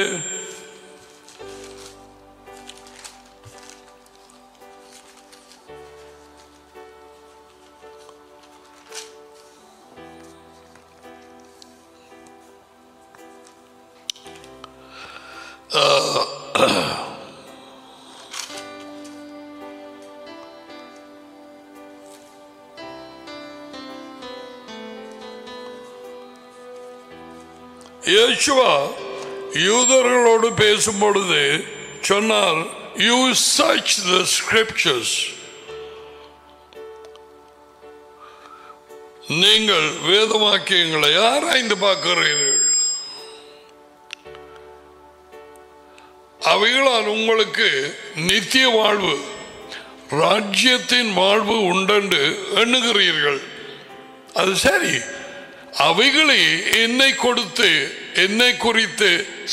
இயேசுவா யூதர்களோடு பேசும் பொழுது சொன்னார், you search the scriptures, நீங்கள் வேதவாக்கியங்களை ஆராய்ந்து பார்க்கிறீர்கள், அவைகளால் உங்களுக்கு நித்திய வாழ்வு, ராஜ்யத்தின் வாழ்வு உண்டென்று எண்ணுகிறீர்கள். அது சரி, அவைகளை என்னை கொடுத்து என்னை குறித்து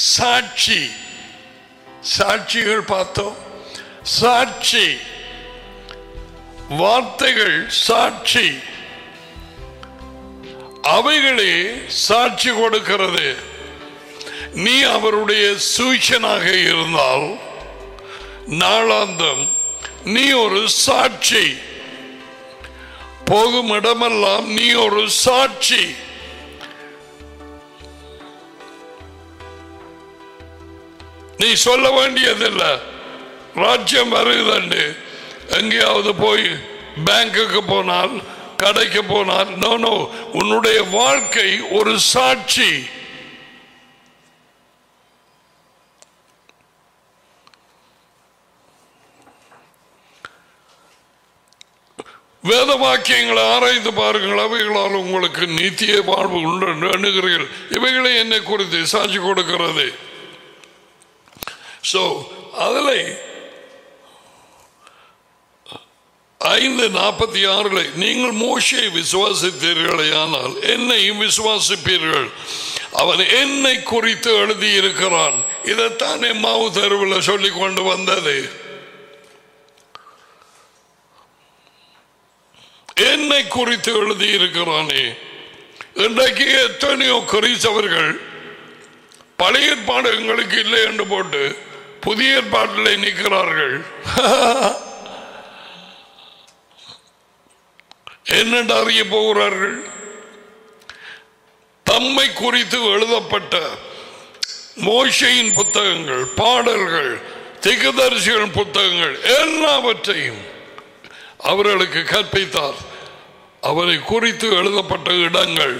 சாட்சிகள் பார்த்தோம். சாட்சி வார்த்தைகள், சாட்சி அவைகளே சாட்சி கொடுக்கிறது. நீ அவருடைய சூச்சனாக இருந்தால் நாளாந்தம் நீ ஒரு சாட்சி, போகும் இடமெல்லாம் நீ ஒரு சாட்சி. நீ சொல்ல வேண்டியதில்லை ராஜ்யம் வருகிறது. எங்கேயாவது போய் பேங்குக்கு போனால், கடைக்கு போனால், நோ, உன்னுடைய வாழ்க்கை ஒரு சாட்சி. வேத வாக்கியங்களை ஆராய்ந்து பாருங்கள், அவைகளால் உங்களுக்கு நித்திய வாழ்வு உண்டு என்று எண்ணுகிறீர்கள். இவைகளை என்னை குறித்து சாட்சி கொடுக்கிறது. அதில் 5:46 நீங்கள் மோசேயை விசுவாசித்தீர்களே ஆனால் என்னையும் விசுவாசிப்பீர்கள், அவன் என்னை குறித்து எழுதியிருக்கிறான். இதைத்தான் எம்மாவு தெருவில் சொல்லிக் கொண்டு வந்தது. என்னை குறித்து எழுதியிருக்கிறானே. இன்றைக்கு எத்தனையோ கிறிஸ்தவர்கள் பழைய ஏற்பாடு எங்களுக்கு இல்லை என்று போட்டு புதிய ஏற்பாட்டில் நிற்கிறார்கள். என்னென்று அறிய போகிறார்கள்? தம்மை குறித்து எழுதப்பட்ட மோசேயின் புத்தகங்கள், பாடல்கள், தீர்க்கதரிசிகளின் புத்தகங்கள் எல்லாவற்றையும் அவர்களுக்கு கற்பித்தார். அவரை குறித்து எழுதப்பட்ட இடங்கள்.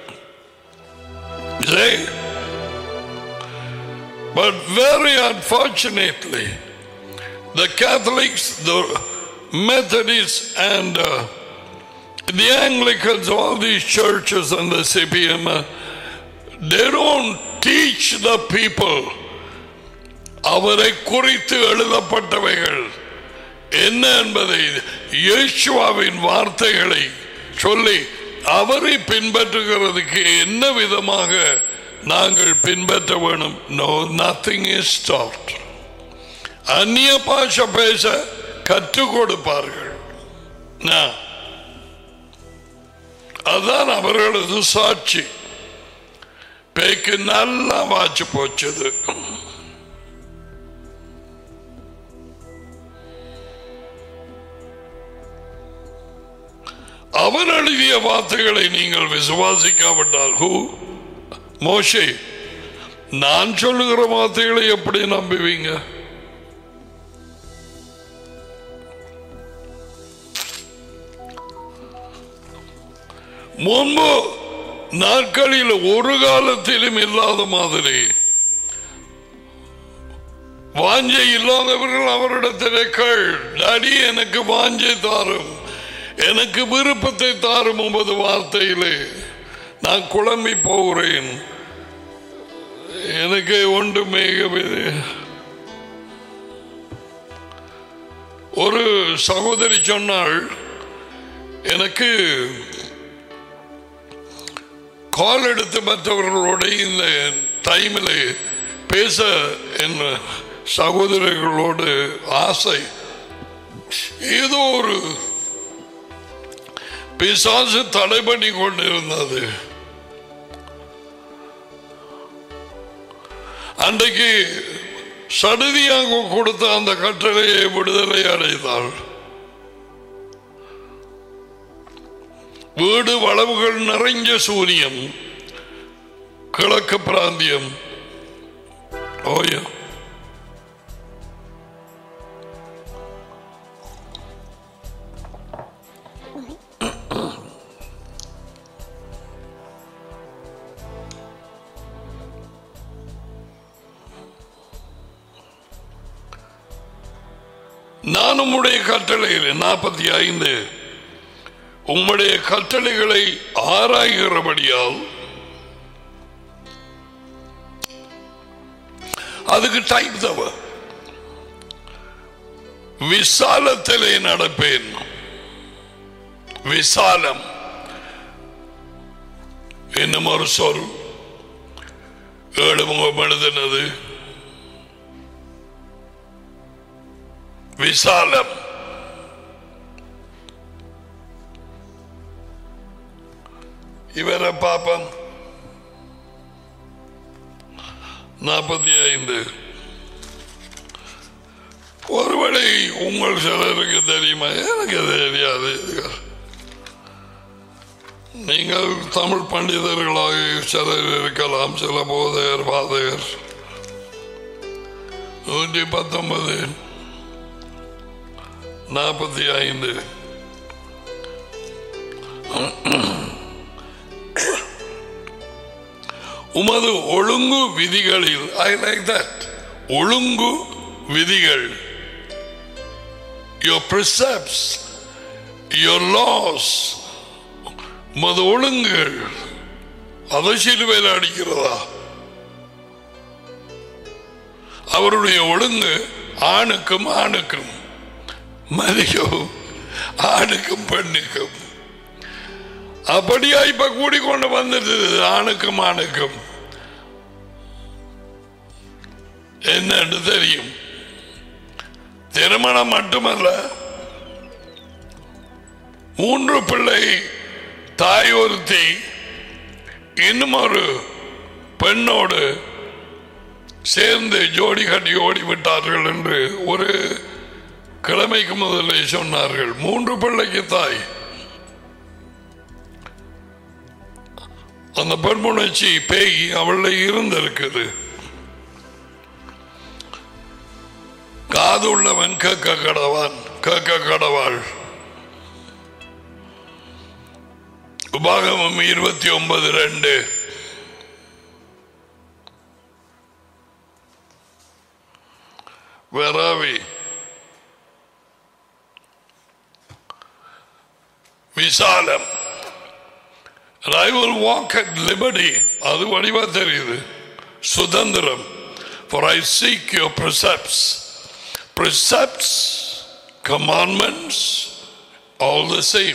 But very unfortunately, the Catholics, the Methodists and the Anglicans, all these churches and the CPM, they don't teach the people அவரை குறித்து எழுதப்பட்டவைகள் என்ன என்பதை, இயேசுவின் வார்த்தைகளை சொல்லி அவரை பின்பற்றுகிறதுக்கு என்ன விதமாக நாங்கள் பின்பற்ற வேணும். No, nothing is taught. அந்நிய பாஷை பேச கற்றுக் கொடுப்பார்கள். அதான் அவர்களது சாட்சி. பேக்கு நல்லா வாச்சு போச்சது. அவன் எழுதிய வார்த்தைகளை நீங்கள் விசுவாசிக்காவிட்டால், மோசே, நான் சொல்லுகிற வார்த்தைகளை எப்படி நம்புவீங்க? முன்பு நாட்களில் ஒரு காலத்திலும் இல்லாத மாதிரி வாஞ்சை இல்லாதவர்கள் அவரிடத்திலே கேள், டாடி எனக்கு வாஞ்சை தாரும், எனக்கு விருப்பத்தை தாரும் உமது வார்த்தையிலே, நான் குழம்பி போகிறேன், எனக்கு ஒன்றுமே. ஒரு சகோதரி சொன்னாள், எனக்கு கால் எடுத்து மற்றவர்களோட இந்த டைமில் பேச என் சகோதரர்களோடு ஆசை. ஏதோ ஒரு பிசாசு தடை பண்ணி கொண்டிருந்தது. அன்றைக்கு சடுதியாக கொடுத்த அந்த கட்டளையை விடுதலை அடைந்தாள். வீடு வளவுகள் நிறைஞ்ச சூரியன், கிழக்கு பிராந்தியம். ஓயா, நான் உம்முடைய கட்டளையில் 45 உம்முடைய கட்டளைகளை ஆராய்கிறபடியால் அதுக்கு டைம் தவ விசாலத்திலே நடப்பேன். விசாலம் இன்னும் ஒரு சொல், 7 முகம் எழுதினது விசாலம். இவரை பாப்பம் 45. ஒருவேளை உங்கள் சிலருக்கு தெரியுமா, எனக்கு தெரியாது. நீங்கள் தமிழ் பண்டிதர்களாக சிலர் இருக்கலாம், சில போதையர் பாதையர். 119 45 உமது ஒழுங்கு விதிகளில், ஐ லைக் தட், ஒழுங்கு விதிகள், your precepts, your laws, உமது ஒழுங்குகள், அதை சிலுவையில் அடிக்கிறதா? அவருடைய ஒழுங்கு ஆணுக்கும் ஆணுக்கும், மதியும் ஆணுக்கும் பெண்ணுக்கும். அப்படியா இப்ப கூடிக்கொண்டு வந்துட்டு ஆணுக்கும் ஆணுக்கும் என்னன்னு தெரியும். திருமணம் மட்டுமல்ல, 3 பிள்ளை தாய் ஒருத்தி இன்னும் ஒரு பெண்ணோடு சேர்ந்து ஜோடி கட்டி ஓடிவிட்டார்கள் என்று ஒரு கிழமைக்கு முதலே சொன்னார்கள். 3 பிள்ளைக்கு தாய். அந்த பெண்முணர்ச்சி பேய் அவள இருந்திருக்குது. காது உள்ளவன் கேட்க கடவான், கேட்க கடவாள். உபாகமம் 29:2. Where are we? Visalam. And I will walk at liberty. அது வடிவா தெரியுது. சுதந்திரம். For I seek your precepts. Precepts, commandments, all the same.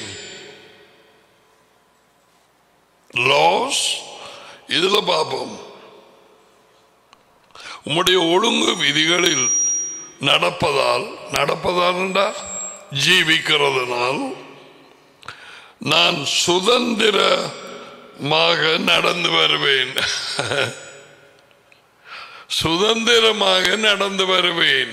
Laws, இதுல பாப்போம். உம்முடைய ஒழுங்கு விதிகளில் நடப்பதால் ஜீவிக்கிறதுனால் நான் சுதந்திரமாக நடந்து வருவேன். சுதந்திரமாக நடந்து வருவேன்.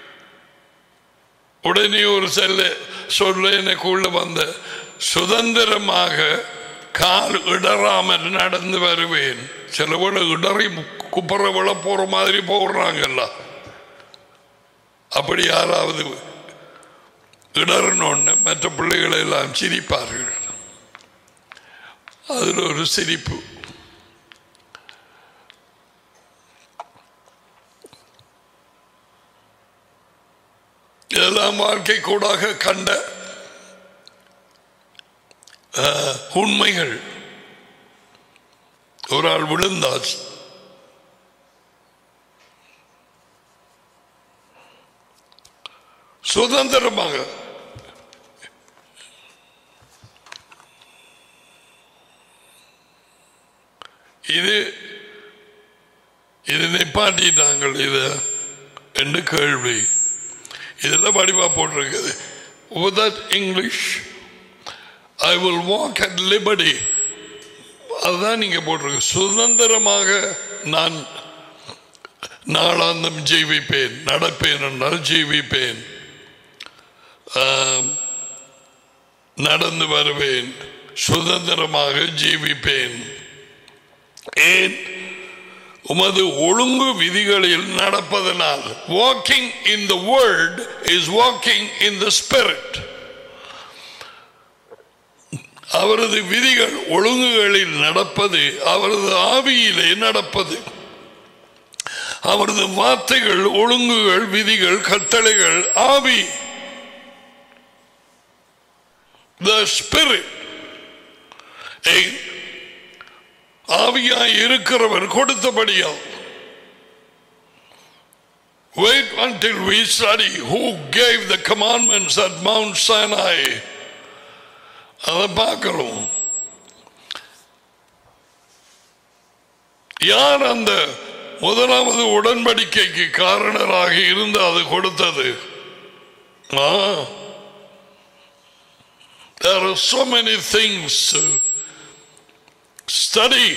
உடனே ஒரு சொல்ல எனக்குள்ள வந்த, சுதந்திரமாக கால் இடராமல் நடந்து வருவேன். சில விட இடறி குப்புற விழ போற மாதிரி போடுறாங்கல்ல, அப்படி யாராவது இடறணும்னு மற்ற பிள்ளைகளை எல்லாம் சிரிப்பார்கள். அதில் ஒரு சிரிப்பு. இதெல்லாம் வாழ்க்கை கூடாக கண்ட உண்மைகள். ஒரு ஆள் விழுந்தார், சுதந்திரமாக இது நிப்பாட்டிட்டாங்கள் இது என்று கேள்வி. இதெல்லாம் வடிவா போட்டிருக்குது. Without English, I will walk at liberty. அதுதான் நீங்க போட்டிருக்கு. சுதந்திரமாக நான் நாளாந்தம் ஜீவிப்பேன். நடப்பேன் என்றால் ஜீவிப்பேன், நடந்து வருவேன், சுதந்திரமாக ஜீவிப்பேன். ஏன்? உமது ஒழுங்கு விதிகளில் நடப்பதனால். Walking in the word is walking in the spirit. அவரது விதிகள் ஒழுங்குகளில் நடப்பது அவரது ஆவியிலே நடப்பது. அவரது வார்த்தைகள், ஒழுங்குகள், விதிகள், கட்டளைகள் ஆவி, the spirit. ஆவியாய் இருக்கிறவர் கொடுத்தபடியா. Wait until we study who gave the commandments at Mount Sinai. அதை பார்க்கிறோம். யார் அந்த முதலாவது உடன்படிக்கைக்கு காரணராக இருந்து அது கொடுத்தது? There are so many things to study.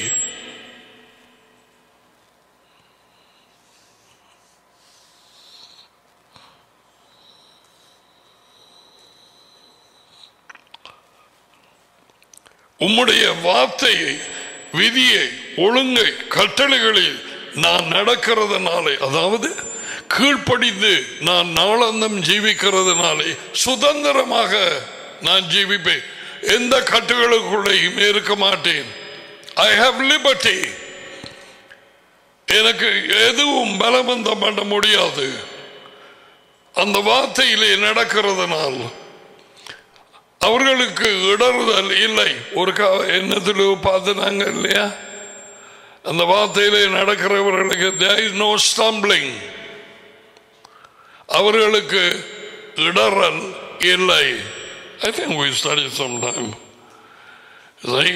உம்முடைய வார்த்தையை, விதியை, ஒழுங்கை, கட்டளைகளில் நான் நடக்கிறதுனாலே, அதாவது கீழ்ப்படிந்து நான் நாளாந்தம் ஜீவிக்கிறதுனாலே சுதந்திரமாக நான் ஜீவிப்பேன். எந்த கட்டுகளுக்குள்ளேயும் இருக்க மாட்டேன். I have liberty. எனக்கு எதுவும் பலவந்தம் பண்ண முடியாது. அந்த வார்த்தையிலே நடக்கிறதுனால் அவர்களுக்கு இடறுதல் இல்லை. ஒரு என்னத்திலோ பார்த்துனாங்க இல்லையா, அந்த வார்த்தையிலே நடக்கிறவர்களுக்கு there is no stumbling. அவர்களுக்கு இடறல் இல்லை. I think we studied sometime. See?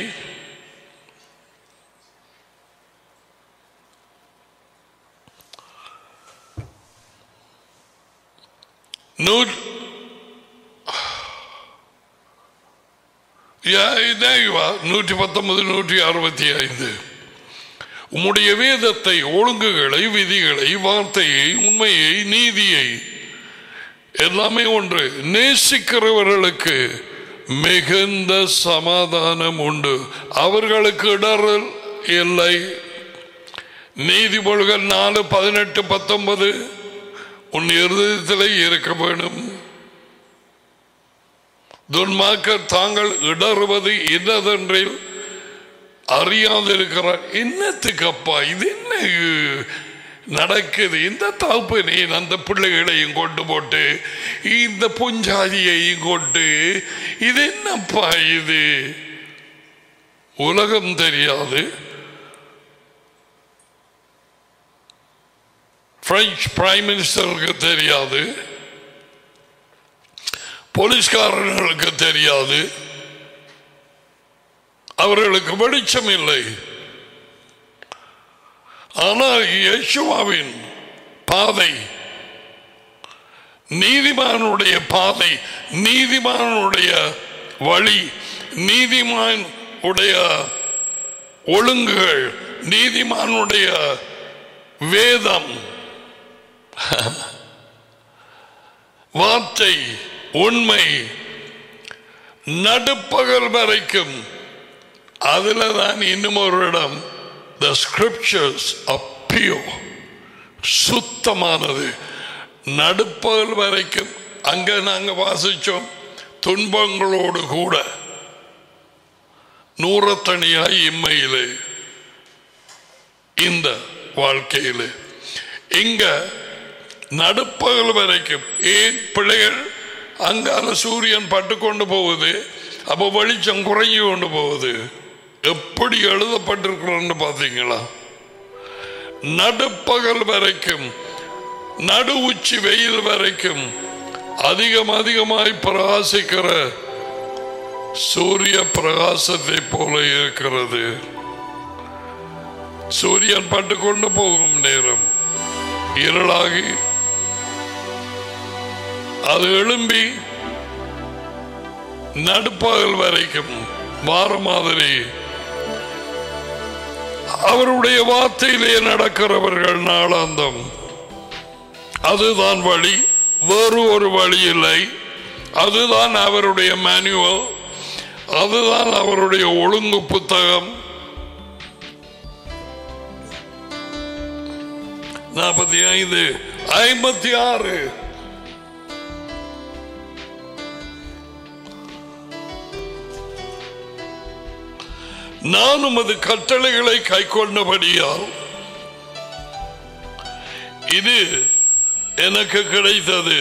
There you are. 119, 165. உம்முடைய வேதத்தை, ஒழுங்குகளை, விதிகளை, வார்த்தையை, உண்மையை, நீதியை எல்லாமே ஒன்று. நேசிக்கிறவர்களுக்கு மிகுந்த சமாதானம் உண்டு, அவர்களுக்கு இடறல் இல்லை. நீதிமொழிகள் 4, 18, 19 உன் இருதயத்திலே இருக்க வேண்டும். துன்மார்க்கர் தாங்கள் இடறுவது இன்னதென்றில் அறியாதிருக்கிறார். என்னத்துக்கு அப்பா இது என்ன நடக்குது? இந்த தகப்பனே அந்த பிள்ளைகளையும் கொண்டு போட்டு இந்த புஞ்சாதியையும் கொண்டு இது என்னப்பா இது? உலகம் தெரியாது, பிரெஞ்சு பிரைம் மினிஸ்டருக்கு தெரியாது, போலீஸ்காரர்களுக்கு தெரியாது, அவர்களுக்கு வெளிச்சம் இல்லை. ஆனால் இயேசுவின் பாதை, நீதிமானுடைய பாதை, நீதிமானுடைய வழி, நீதிமானுடைய ஒழுங்குகள், நீதிமானுடைய வேதம், வார்த்தை, உண்மை, நடுப்பகல் வரைக்கும். அதுல தான் இன்னும் ஒரு இடம், the scriptures are pure, சுத்தமானது. நடுப்பகல் வரைக்கும் அங்க நாங்க வாசிச்சோம். துன்பங்களோடு கூட நூறத்தனியாய் இம்மையிலே, இந்த வாழ்க்கையிலே. இங்க நடுப்பகல் வரைக்கும். ஏன் பிள்ளைகள் அங்கால சூரியன் பட்டு கொண்டு போகுது, அப்போ வெளிச்சம் குறைஞ்சு கொண்டு போகுது. எப்படி எழுதப்பட்டிருக்கிறோன்னு பார்த்தீங்களா? நடுப்பகல் வரைக்கும், நடு உச்சி வெயில் வரைக்கும் அதிகமாய் பிரகாசிக்கிற சூரிய பிரகாசத்தை போல இருக்கிறது. சூரியன் பட்டு கொண்டு போகும் நேரம் இருளாகி அது எழும்பி நடுப்பகல் வரைக்கும் வார மாதிரி அவருடைய வார்த்தையிலே நடக்கிறவர்கள் நாளாந்தம். அதுதான் வழி, வேறு ஒரு வழி இல்லை. அதுதான் அவருடைய மேனுவல், அதுதான் அவருடைய ஒழுங்கு புத்தகம். 45:56 நான் உமது கட்டளைகளை கை கொண்டபடியால் இது எனக்கு கிடைத்தது.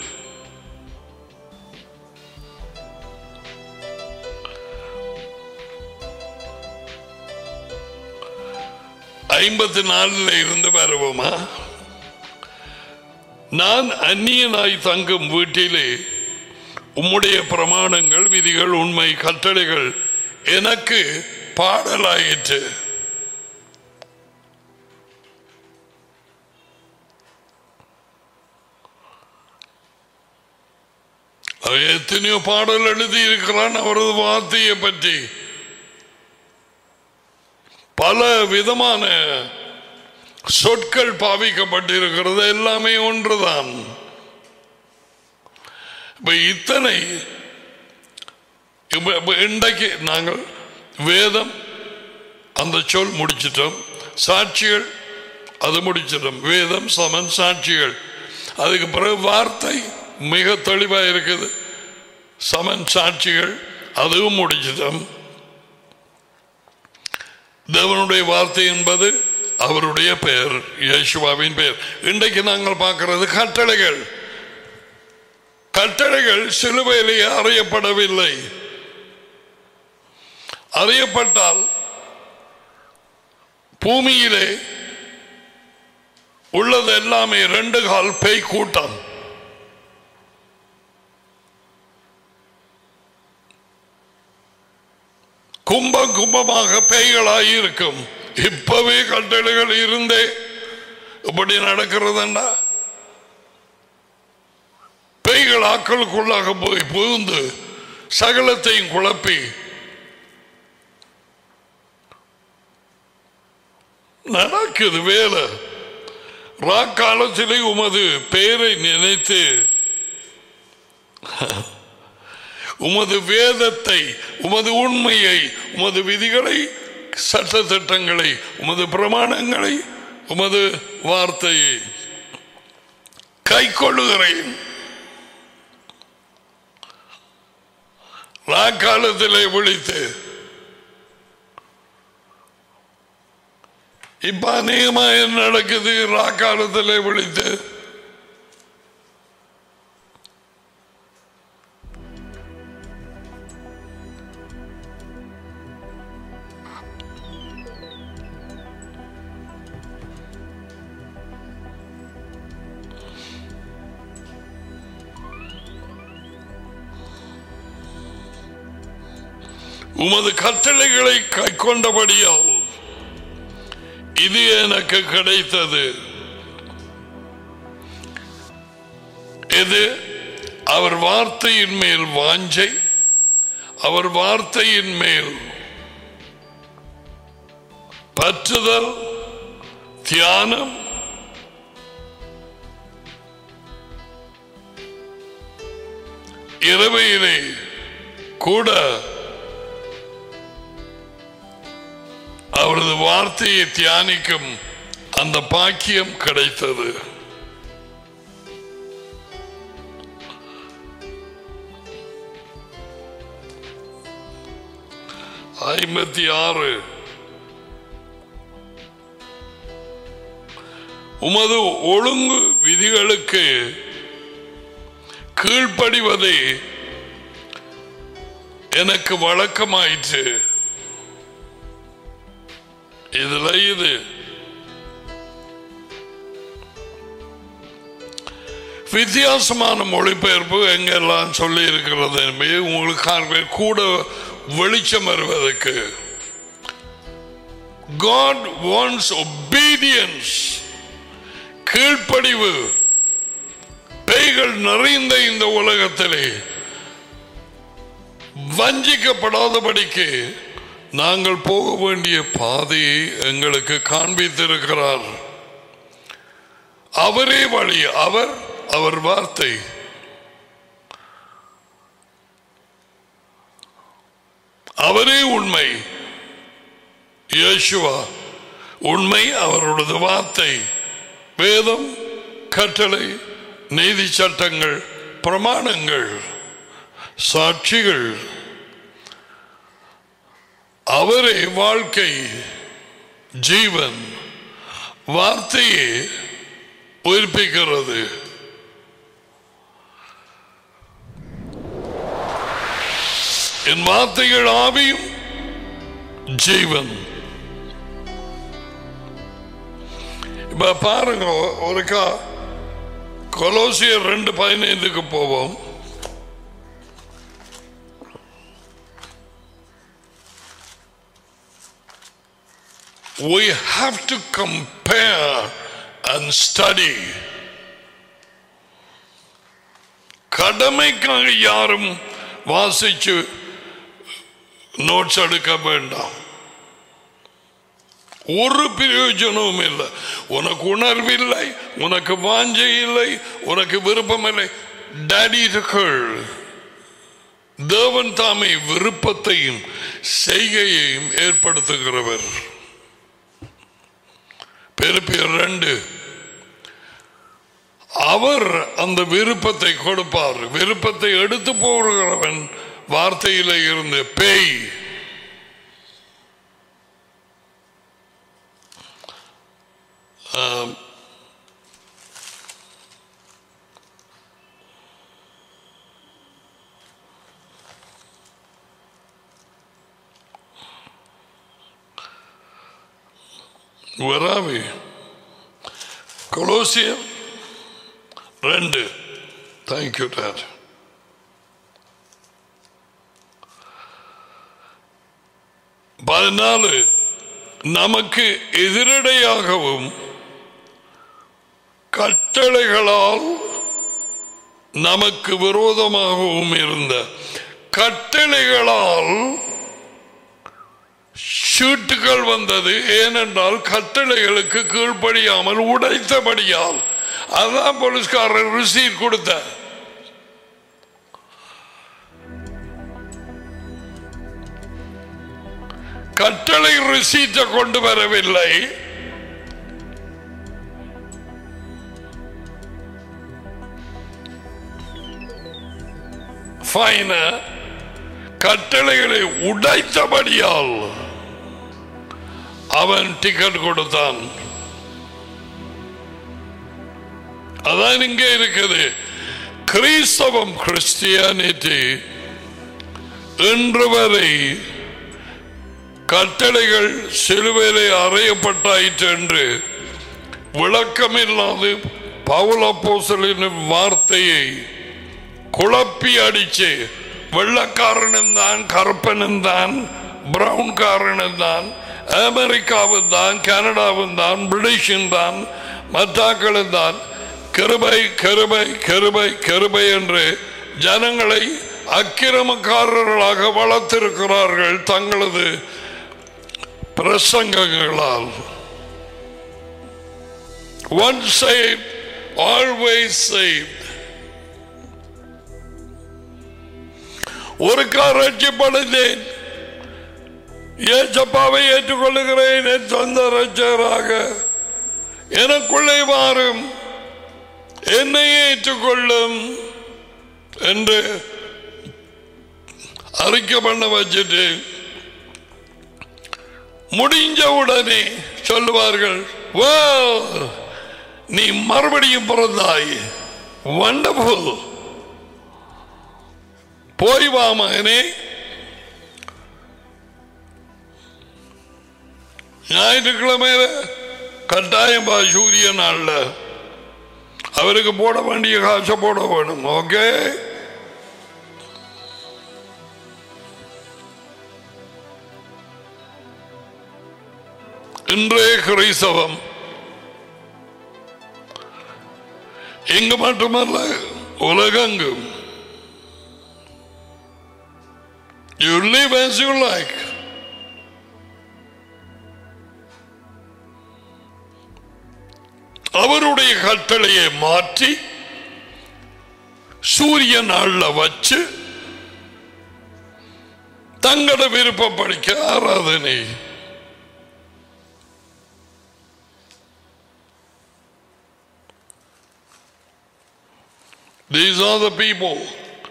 ஐம்பத்தி 54 இருந்து வருவோமா? நான் அந்நியனாய் தங்கும் வீட்டிலே உம்முடைய பிரமாணங்கள், விதிகள், உண்மை, கட்டளைகள் எனக்கு பாடலாயிற்று. எத்தனையோ பாடல் எழுதி இருக்கிறான் அவரது வார்த்தையை பற்றி. பல விதமான சொற்கள் பாவிக்கப்பட்டிருக்கிறது, எல்லாமே ஒன்றுதான். இத்தனை இன்றைக்கு நாங்கள் வேதம் அந்த சொல் முடிச்சிட்டோம், சாட்சிகள் அது முடிச்சிட்டோம். வேதம் சமன் சாட்சிகள். அதுக்கு பிறகு வார்த்தை மிக தெளிவாக இருக்குது, சமன் சாட்சிகள் அதுவும் முடிச்சிட்டோம். தேவனுடைய வார்த்தை என்பது அவருடைய பெயர், இயேசுவின் பெயர். இன்றைக்கு நாங்கள் பார்க்கிறது கட்டளைகள். கட்டளைகள் சிலுவையிலே அறையப்படவில்லை. அறியப்பட்டால் பூமியிலே உள்ளது எல்லாமே 2 கால் பேய் கூட்டம். கும்பம் கும்பமாக பேய்களாய் இருக்கும். இப்பவே கட்டளைகள் இருந்தே இப்படி நடக்கிறதுண்டா? பேய்கள் ஆக்களுக்குள்ளாக போய் புகுந்து சகலத்தையும் குழப்பி நடக்குது வேலை. ராக்காலத்திலே உமது பெயரை நினைத்து உமது வேதத்தை, உமது உண்மையை, உமது விதிகளை, சட்ட திட்டங்களை, உமது பிரமாணங்களை, உமது வார்த்தையை கை கொள்ளுகிறேன். ராக்காலத்திலே விழித்து இப்ப அநேகமா என்ன நடக்குது? ராக்காலத்திலே விழித்து உமது கட்டளைகளை கை கொண்டபடியால் இது எனக்கு கிடைத்தது. இது அவர் வார்த்தையின் மேல் வாஞ்சை, அவர் வார்த்தையின் மேல் பற்றுதல், தியானம், இரவையிலே கூட அவரது வார்த்தையை தியானிக்கும் அந்த பாக்கியம் கிடைத்தது. ஐம்பத்தி 56 உமது ஒழுங்கு விதிகளுக்கு கீழ்ப்படிவது எனக்கு வழக்கமாயிற்று. இதுல இது வித்தியாசமான மொழிபெயர்ப்பு எங்கெல்லாம் சொல்லி இருக்கிறது உங்களுக்கு கூட வெளிச்சம் வருவதற்கு. God wants obedience, கீழ்ப்படிவு. பேய்கள் நிறைந்த இந்த உலகத்திலே வஞ்சிக்கப்படாதபடிக்கு நாங்கள் போக வேண்டிய பாதையை எங்களுக்கு காண்பித்திருக்கிறார். அவரே வழி, அவர் வார்த்தை. அவரே உண்மை. இயேசுவா உண்மை, அவருடைய வார்த்தை. வேதம், கட்டளை, நீதி சட்டங்கள், பிரமாணங்கள், சாட்சிகள். அவரே வாழ்க்கை, ஜீவன். வார்த்தையே உயிர்ப்பிக்கிறது. என் வார்த்தைகள் ஆவியும் ஜீவன். இப்ப பாருங்க, ஒருக்கா கொலோசியர் 2:15 போவோம். We have to compare and study. கடமைக்காக யாரும் வாசிச்சு நோட்ஸ் எடுக்க வேண்டாம். ஒரு பிரயோஜனமும் இல்லை. உனக்கு உணர்வு இல்லை, உனக்கு வாஞ்சை இல்லை, உனக்கு விருப்பம் இல்லை. டாடிகள் தேவன் தாமே விருப்பத்தையும் செய்கையையும் ஏற்படுத்துகிறவர். பிலிப்பியர் 2 அவர் அந்த விருப்பத்தை கொடுப்பார். விருப்பத்தை எடுத்து போகிறவன் வார்த்தையில இருந்து பேய். Where are we? Colossians 2. Thank you, Dad. நமக்கு எதிரடையாகவும் கட்டளைகளால் நமக்கு விரோதமாகவும் இருந்த கட்டளைகளால் சீட்டுகள் வந்தது. ஏனென்றால் கட்டளைகளுக்கு கீழ்ப்படியாமல் உடைத்தபடியால். அதான் போலீஸ்காரர் ரிசீட் கொடுத்த. கட்டளை ரிசீட்டை கொண்டு வரவில்லை. ஃபைன கட்டளைகளை உடைத்தபடியால் அவன் டிக்கெட் கொடுத்தான். அதான் இங்கே இருக்குது. கிறிஸ்தவம், கிறிஸ்டியானிட்டி இன்று வரை கட்டளைகள் சிலுவையிலே அறையப்பட்டாயிற்று என்று விளக்கமில்லாது பவுல் அப்போஸ்தலனின் வார்த்தையை குழப்பி அடிச்சு, வெள்ளக்காரனும் தான், கருப்பனும் தான், பிரவுன்காரனும் தான், அமெரிக்காவும் தான், கனடாவும் தான், பிரிட்டிஷும் தான், மற்றாக்களும் தான், கிருபை கிருபை கிருபை கிருபை என்று ஜனங்களை அக்கிரமக்காரர்களாக வளர்த்திருக்கிறார்கள் தங்களது பிரசங்கங்களால். Once saved, always saved. ஒரு ரட்சிப்படைந்தேன், ஏசப்பாவை ஏற்றுக்கொள்ளுகிறேன் என் சொந்த ரட்சகராக, எனக்குள்ளே வாரும், என்னை ஏற்றுக்கொள்ளும் என்று அறிக்கை பண்ண வச்சுட்டு முடிஞ்ச உடனே சொல்லுவார்கள், நீ மறுபடியும் பிறந்தாய். வண்டர்ஃபுல். போய் வா மகனே. ஞாயிற்றுக்கிழமை கட்டாயம் பா. சூரிய நாள்ல அவருக்கு போட வேண்டிய காசை போட வேணும். ஓகே, இன்றைய கிறிஸ்தவம் இங்கு மட்டுமல்ல, உலகெங்கும் you live as you like. அவருடைய கட்டளையை மாற்றி சூரிய நாள்ல வச்சு தங்களோட விருப்பப்படிக்க ஆராதனை. These are the people.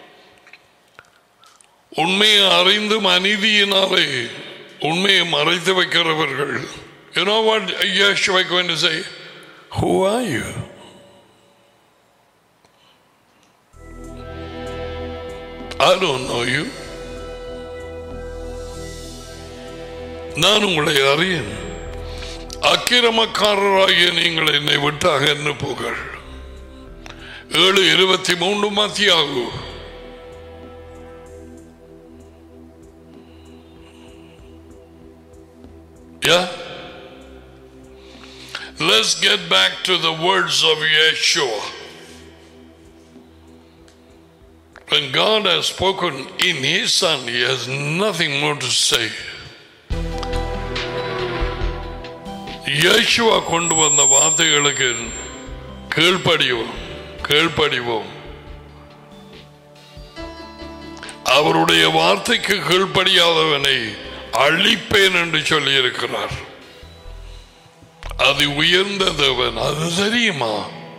உண்மையை அறிந்தும் அநீதியினாலே உண்மையை மறைத்து வைக்கிறவர்கள். You know what Yeshua is going to say? Who are you? I don't know you. நான் உங்களை அறியேன். அக்கிரமக்காரராகிய நீங்கள் என்னை விட்டு அகன்று போங்கள். 7:23 மத்தியாகு. Yeah. Let's get back to the words of Yeshua. When God has spoken in His Son, He has nothing more to say. Yeshua கொண்டு வந்த வார்த்தைகளுக்கு கீழ்ப்படிவோம். அவருடைய வார்த்தைக்கு கீழ்ப்படியாதவனை அழிப்பேன் என்று சொல்லி இருக்கிறார். அது உயர்ந்த தேவன், அது தெரியுமா?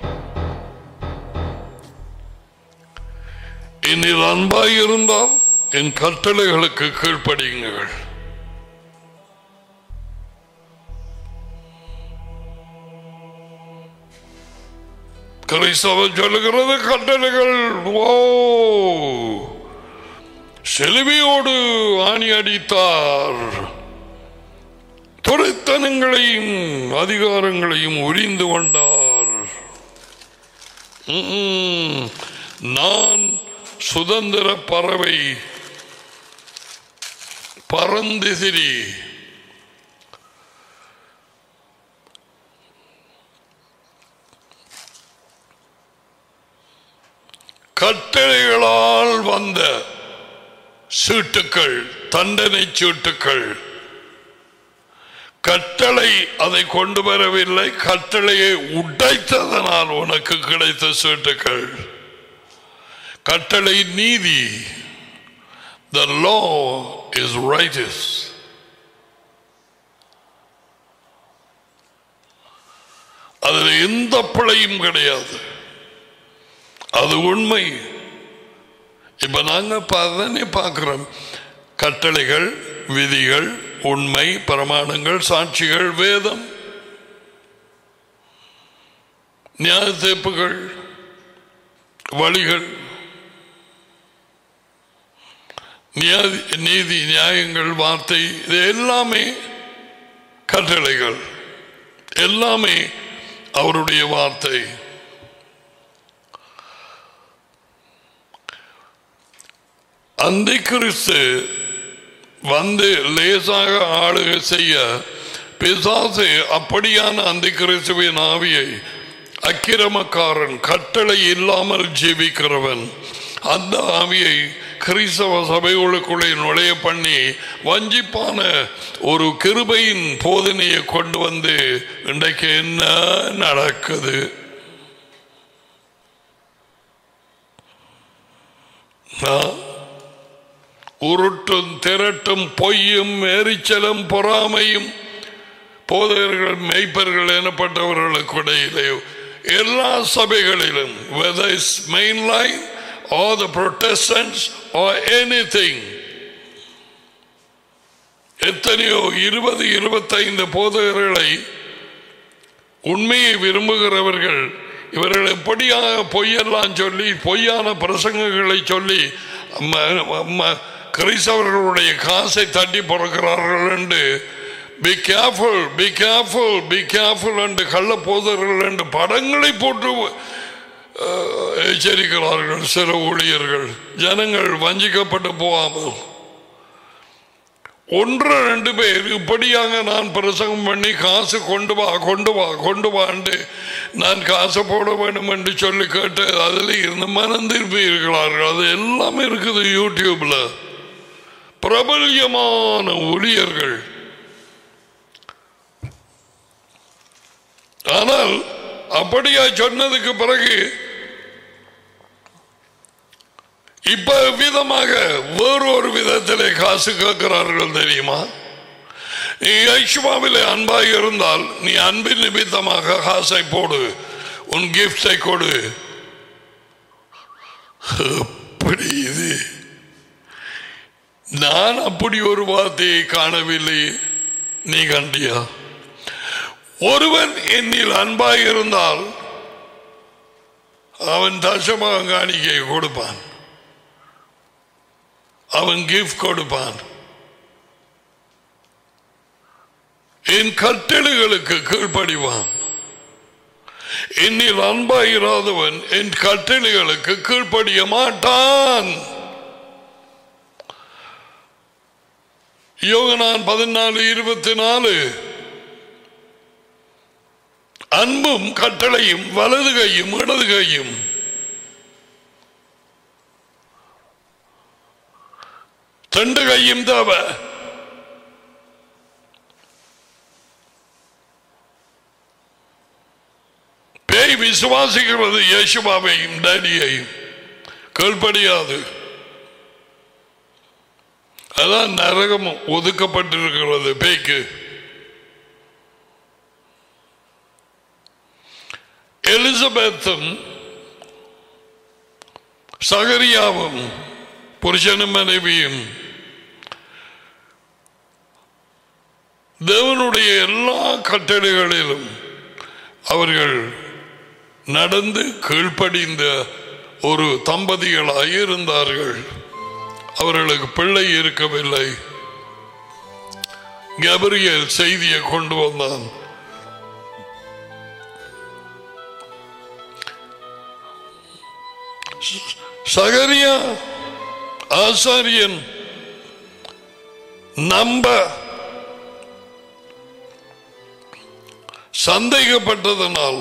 என்னில் அன்பாய் இருந்தால் என் கட்டளைகளுக்கு கீழ்ப்படியுங்கள். கிறிஸ்தவம் சொல்லுகிறது கட்டளைகள். ஓ, சிலுவையோடு ஆணி அடித்தார், துரைத்தனங்களையும் அதிகாரங்களையும் உரிந்து கொண்டார். நான் சுதந்திர பறவை பறந்திசிறி கட்டளைகளால் வந்த சீட்டுக்கள், தண்டனை சீட்டுக்கள். கட்டளை அதை கொண்டு வரவில்லை, கட்டளையை உடைத்ததனால் உனக்கு கிடைத்த சீட்டுக்கள். கட்டளை நீதி. The law is righteous. அதில் எந்த பிழையும் கிடையாது. அது உண்மை. இப்ப நாங்க பார்க்கிறோம். கட்டளைகள், விதிகள், உண்மை, பிரமாணங்கள், சாட்சிகள், வேதம், நியாய தீர்ப்புகள், வழிகள், நீதி, நியாயங்கள், வார்த்தை, இது எல்லாமே கட்டளைகள், எல்லாமே அவருடைய வார்த்தை. அந்திகிறிஸ்து வந்து லேசாக ஆளுகை செய்ய பிசாசு அப்படியான அந்திகிறிஸ்துவின் ஆவியை, அக்கிரமக்காரன், கட்டளை இல்லாமல் ஜீவிக்கிறவன், அந்த ஆவியை கிறிஸ்தவ சபைகளுக்குள்ளே நுழைய பண்ணி வஞ்சிப்பான ஒரு கிருபையின் போதனையை கொண்டு வந்து இன்றைக்கு என்ன நடக்குது? உருட்டும் திரட்டும் பொய்யும் எரிச்சலும் பொறாமையும் போதகர்கள், மெய்ப்பர்கள் எனப்பட்டவர்களுக்கு இடையிலே எல்லா சபைகளிலும், whether it's mainline or the Protestants or anything, எத்தனையோ 20-25 போதகர்களை உண்மையை விரும்புகிறவர்கள் இவர்கள் எப்படியாக பொய்யெல்லாம் சொல்லி பொய்யான பிரசங்கங்களை சொல்லி கிறிஸ்தவர்களுடைய காசை தட்டி பிறக்கிறார்கள் என்று be careful be careful be careful என்று கள்ள போதர்கள் என்று படங்களை போட்டு எச்சரிக்கிறார்கள் சில ஊழியர்கள். ஜனங்கள் வஞ்சிக்கப்பட்டு போகாமல் ஒன்று ரெண்டு பேர் இப்படியாக நான் பிரசங்கம் பண்ணி காசு கொண்டு வா கொண்டு வா கொண்டு வாண்டு நான் காசு போட வேண்டும் என்று சொல்லி கேட்டு அதில் இருந்து மனம் திருப்பி இருக்கிறார்கள். அது எல்லாமே இருக்குது யூடியூப்ல. பிரபல்யமான ஊழியர்கள். ஆனால் அப்படியா சொன்னதுக்கு பிறகு இப்ப விதமாக வேறொரு விதத்திலே காசு கேட்கிறார்கள் தெரியுமா? நீ யெகோவாவிலே அன்பாக இருந்தால் நீ அன்பின் நிமித்தமாக காசை போடு, உன் கிஃப்டை கொடு. அப்படி இது நான் அப்படி ஒரு வார்த்தையை காணவில்லை. நீ கண்டியா? ஒருவன் என்னில் அன்பாக இருந்தால் அவன் தசமாக காணிக்கை கொடுப்பான், அவன் கிஃப்ட் கொடுப்பான். என் கட்டளைகளுக்கு கீழ்ப்படிவான். என்னில் அன்பாயிராதவன் என் கட்டளைகளுக்கு கீழ்ப்படிய மாட்டான். யோகனான் 14:24. அன்பும் கட்டளையும் வலது கையும் இடது கையும். ரெண்டு கையும் தேவை. பேய் விசுவாசிக்கிறது யேசுவாவையும் டேடியையும், கீழ்ப்படியாது. அதான் நரகம் ஒதுக்கப்பட்டிருக்கிறது பேய்க்கு. எலிசபெத்தும் சகரியாவும் புருஷனும் மனைவியும் தேவனுடைய எல்லா கட்டளைகளிலும் அவர்கள் நடந்து கீழ்ப்படிந்த ஒரு தம்பதிகளாக இருந்தார்கள். அவர்களுக்கு பிள்ளை இருக்கவில்லை. கபிரியேல் செய்தியை கொண்டு வந்தான். சகரியா ஆசாரியன் நம்ப சந்தேகப்பட்டதனால்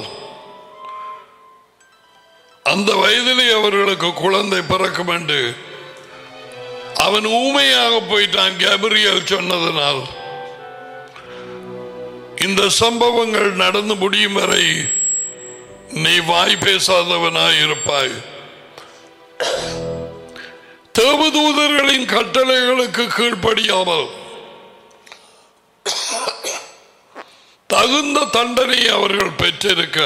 அந்த வயதிலே அவர்களுக்கு குழந்தை பிறக்கும் என்று அவன் ஊமையாக போயிட்டான். கபிரியேல் சொன்னதனால் இந்த சம்பவங்கள் நடந்து முடியும் வரை நீ வாய் பேசாதவனாய் இருப்பாய். தேவதூதர்களின் கட்டளைகளுக்கு கீழ்ப்படியாமல் தகுந்த தண்டனை அவர்கள் பெற்றிருக்க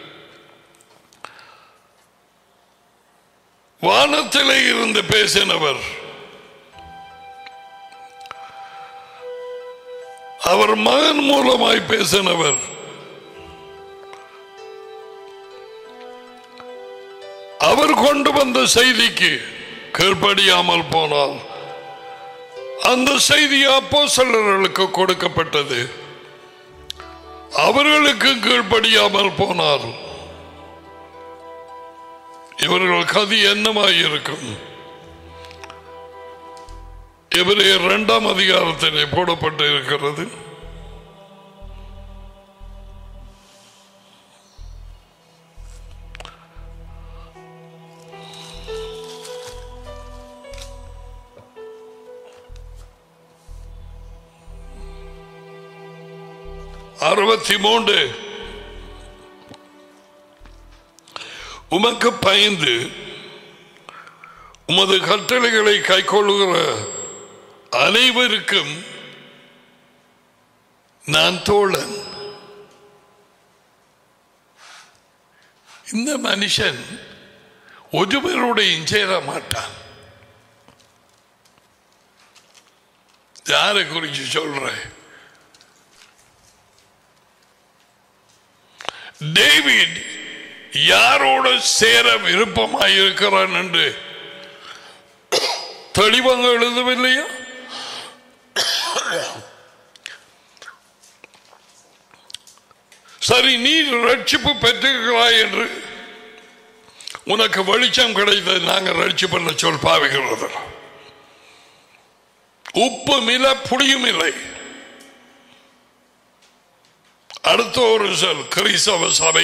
வானத்திலே இருந்து பேசினவர் அவர் மகன் மூலமாய் பேசினவர் அவர் கொண்டு வந்த செய்திக்கு கீழ்ப்படியாமல் போனால் அந்த செய்தி அப்போஸ்தலர்களுக்கு கொடுக்கப்பட்டது. அவர்களுக்கு கீழ்ப்படியாமல் போனால் இவர்கள் கதி என்னமாயிருக்கும்? எபிரேயர் 2ஆம் அதிகாரத்திலே போடப்பட்டு இருக்கிறது. உமக்கு பயந்து உமது கட்டளைகளை கைக்கொள்ளுகிற அனைவருக்கும் நான் தோழன். இந்த மனுஷன் ஒருவருடையும் சேர மாட்டான். யாரை குறிச்சு சொல்ற? டேவிட் யாரோடு சேர விருப்பமாயிருக்கிறான் என்று தெளிவாக எழுதவில்லையா? சரி, நீ ரட்சிப்பு பெற்றிருக்கிறாய் என்று உனக்கு வெளிச்சம் கிடைத்தது. நாங்கள் ரட்சிப்பு சொல் பாவிக்கிறது. உப்பும் இல்லை, புளியும் இல்லை. அடுத்த ஒரு சொல் கிறிஸ்தவ சபை,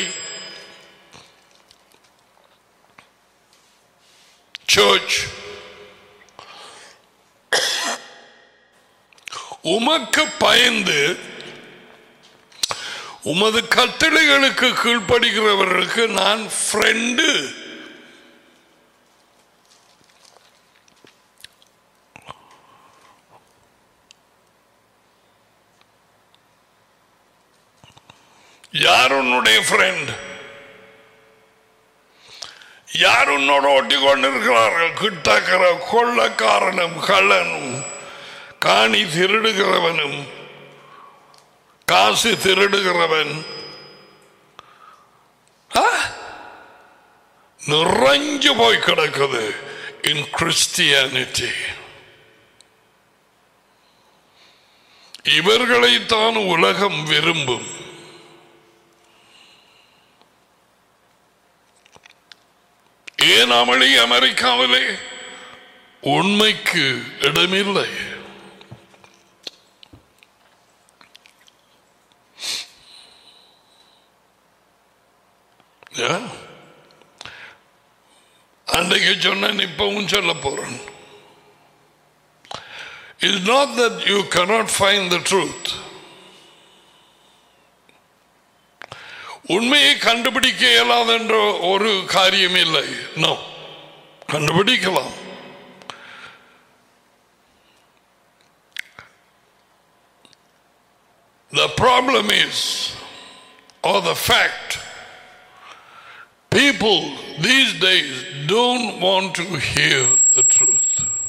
சர்ச். உமக்கு பயந்து உமது கட்டளைகளுக்கு கீழ்ப்படுகிறவர்களுக்கு நான் ஃப்ரெண்டு. யார் உன்னுடைய ஃப்ரெண்ட்? யார் உன்னோட ஒட்டி கொண்டிருக்கிறார்கள்? கிட்டக்கிற கொள்ளக்காரனும் கள்ளனும் காணி திருடுகிறவனும் காசு திருடுகிறவன் நிறைஞ்சு போய் கிடக்குது இன் கிறிஸ்டியானிட்டி. இவர்களைத்தான் உலகம் விரும்பும். ஏன் அமளி அமெரிக்காவிலே? உண்மைக்கு இடமில்லை. அன்றைக்கு சொன்னேன், இப்பவும் சொல்ல போறேன். It's not that you cannot find the truth. உண்மையை கண்டுபிடிக்க இயலாது என்ற ஒரு காரியம் இல்லை. நோ, கண்டுபிடிக்கலாம். The problem is, or the fact, people these days don't want to hear the truth.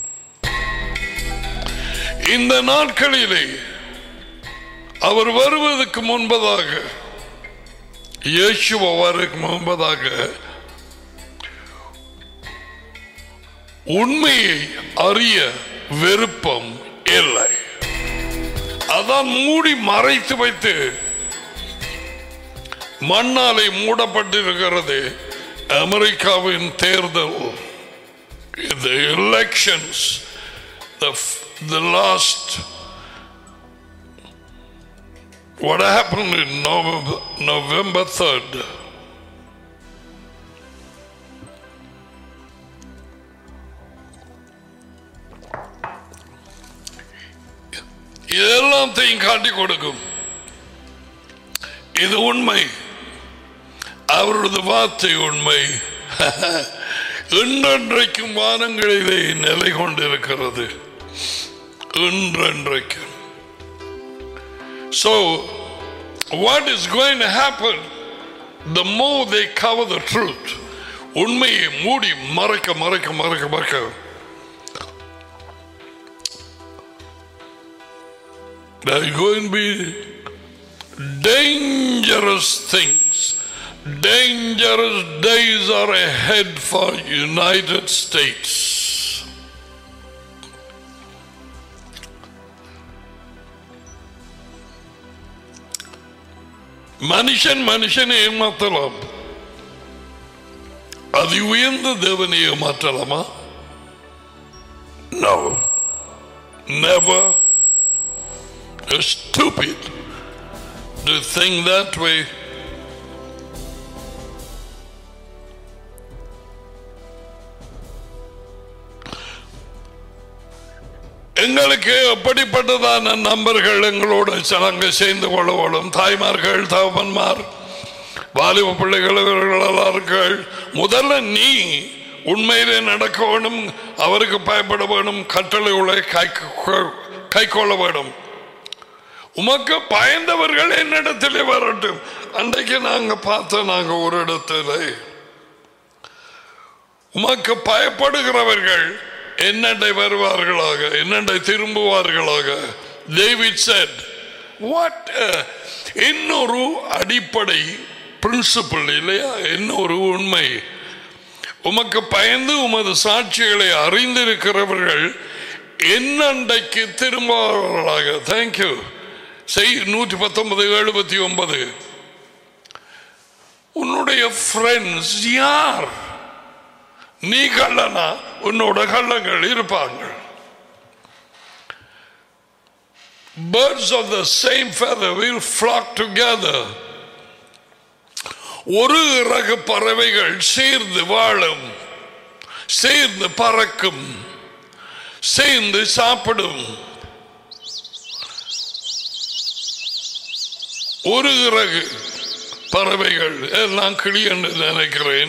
இந்த நாட்களிலே அவர் வருவதற்கு முன்பதாக, இயேசு வருவதற்கு முன்பதாக உண்மையை அறிய விருப்பம் இல்லை. அதான் மூடி மறைத்து வைத்து மண்ணாலை மூடப்பட்டிருக்கிறது. அமெரிக்காவின் தேர்தல், the elections, the last, what happened in November 3rd. இதெல்லாத்தையும் காட்டி கொடுக்கும். இது உண்மை. அவரது வார்த்தை உண்மை. இன்றைக்கும் வானங்களிலே நிலை கொண்டிருக்கிறது. இன்றைக்கும். So what is going to happen the more they cover the truth? உண்மையை மூடி மறைக்க மறைக்க மறைக்க மறைக்க there are going to be dangerous things. Dangerous days are ahead for United States. மனுஷன் மனுஷனை ஏமாற்றலாம். அது உயர்ந்த தேவனை ஏமாற்றலாமா? No, never. It's stupid to think that way. எங்களுக்கு எப்படிப்பட்டதான நண்பர்கள் எங்களோட சலங்க சேர்ந்து கொள்ளவும், தாய்மார்கள், தகப்பன்மார், வாலிப பிள்ளைகள், இவர்களார்கள், முதல்ல நீ உண்மையிலே நடக்க வேணும், அவருக்கு பயப்பட வேணும், கட்டளைகளை கை கொள்ள வேணும். உமக்கு பயந்தவர்கள் என்னிடத்திலே வரட்டும். அன்றைக்கு நாங்க பார்த்தோம், நாங்க ஒரு இடத்துல உமக்கு பயப்படுகிறவர்கள் என்னண்டை வருவார்களாக, என்னண்டை திரும்புவார்களாக. David said, what? இன்னொரு அடிப்படை பிரின்சிபல் இல்லையா? என்ன ஒரு உண்மை. உமக்கு பயந்து உமது சாட்சிகளை அறிந்திருக்கிறவர்கள் என்னண்டைக்கு திரும்புவார்களாக. தேங்க்யூ. 119:79. உன்னுடைய ஃப்ரெண்ட்ஸ் யார்? நீ கள்ளனா, உன்னோட கள்ளங்கள் இருப்பாங்க. Birds of the same feather will flock together. ஒரு இறகு பறவைகள் சேர்ந்து வாழும், சேர்ந்து பறக்கும், சேர்ந்து சாப்பிடும். ஒரு இறகு பறவைகள் எல்லாம் கிளி என்று நினைக்கிறேன்.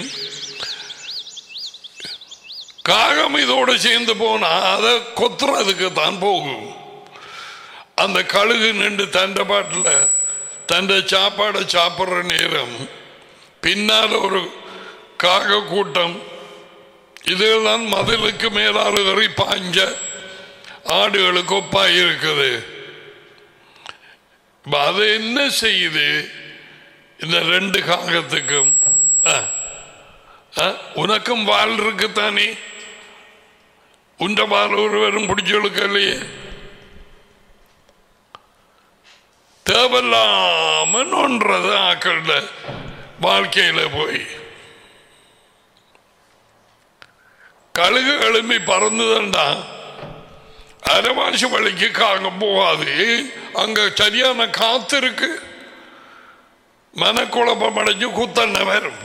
காகம் இதோடு சேர்ந்து போனா அதை கொத்துறதுக்கு தான் போகும். அந்த கழுகு நின்று தண்ட பாட்டில் தண்ட சாப்பாடை சாப்பிட்ற நேரம் பின்னால் ஒரு காக கூட்டம் இதெல்லாம் மதிலுக்கு மேலாறு வரை பாஞ்ச ஆடுகளுக்கு ஒப்பாய் இருக்குது. அது என்ன செய்யுது இந்த ரெண்டு காகத்துக்கும்? உனக்கும் வால் இருக்குத்தானே, உண்ட வால் ஒருவரும் பிடிச்சொழுக்கலையே. தேவையில்லாம நோன்றது ஆக்கள வாழ்க்கையில போய் கழுகு எழுப்பி பறந்துதண்டா அரைவாசி வழிக்கு காகம் போகாது. அங்க சரியான காத்து இருக்கு, மனக்குழப்பம் அடைஞ்சு குத்தண்ண வரும்.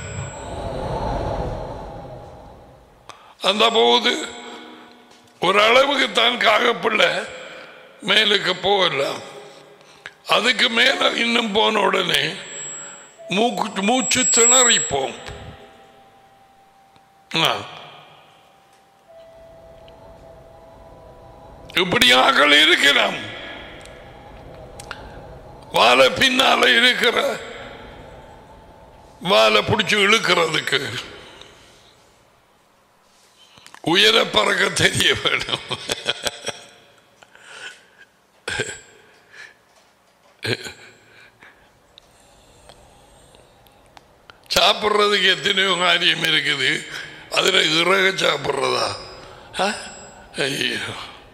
அந்த போது ஒரு அளவுக்கு தான் காகப்பிள்ளை மேலுக்கு போகலாம். அதுக்கு மேல இன்னும் போன உடனே மூச்சு திணறிப்போம். இப்படியாக இருக்கிறோம். வாழை பின்னால இருக்கிற வாழை பிடிச்சு இழுக்கிறதுக்கு உயர பறக்க தெரிய வேணும். சாப்பிட்றதுக்கு எத்தனையோ காரியம் இருக்குது, அதுல இறக சாப்பிட்றதா? ஐயோ,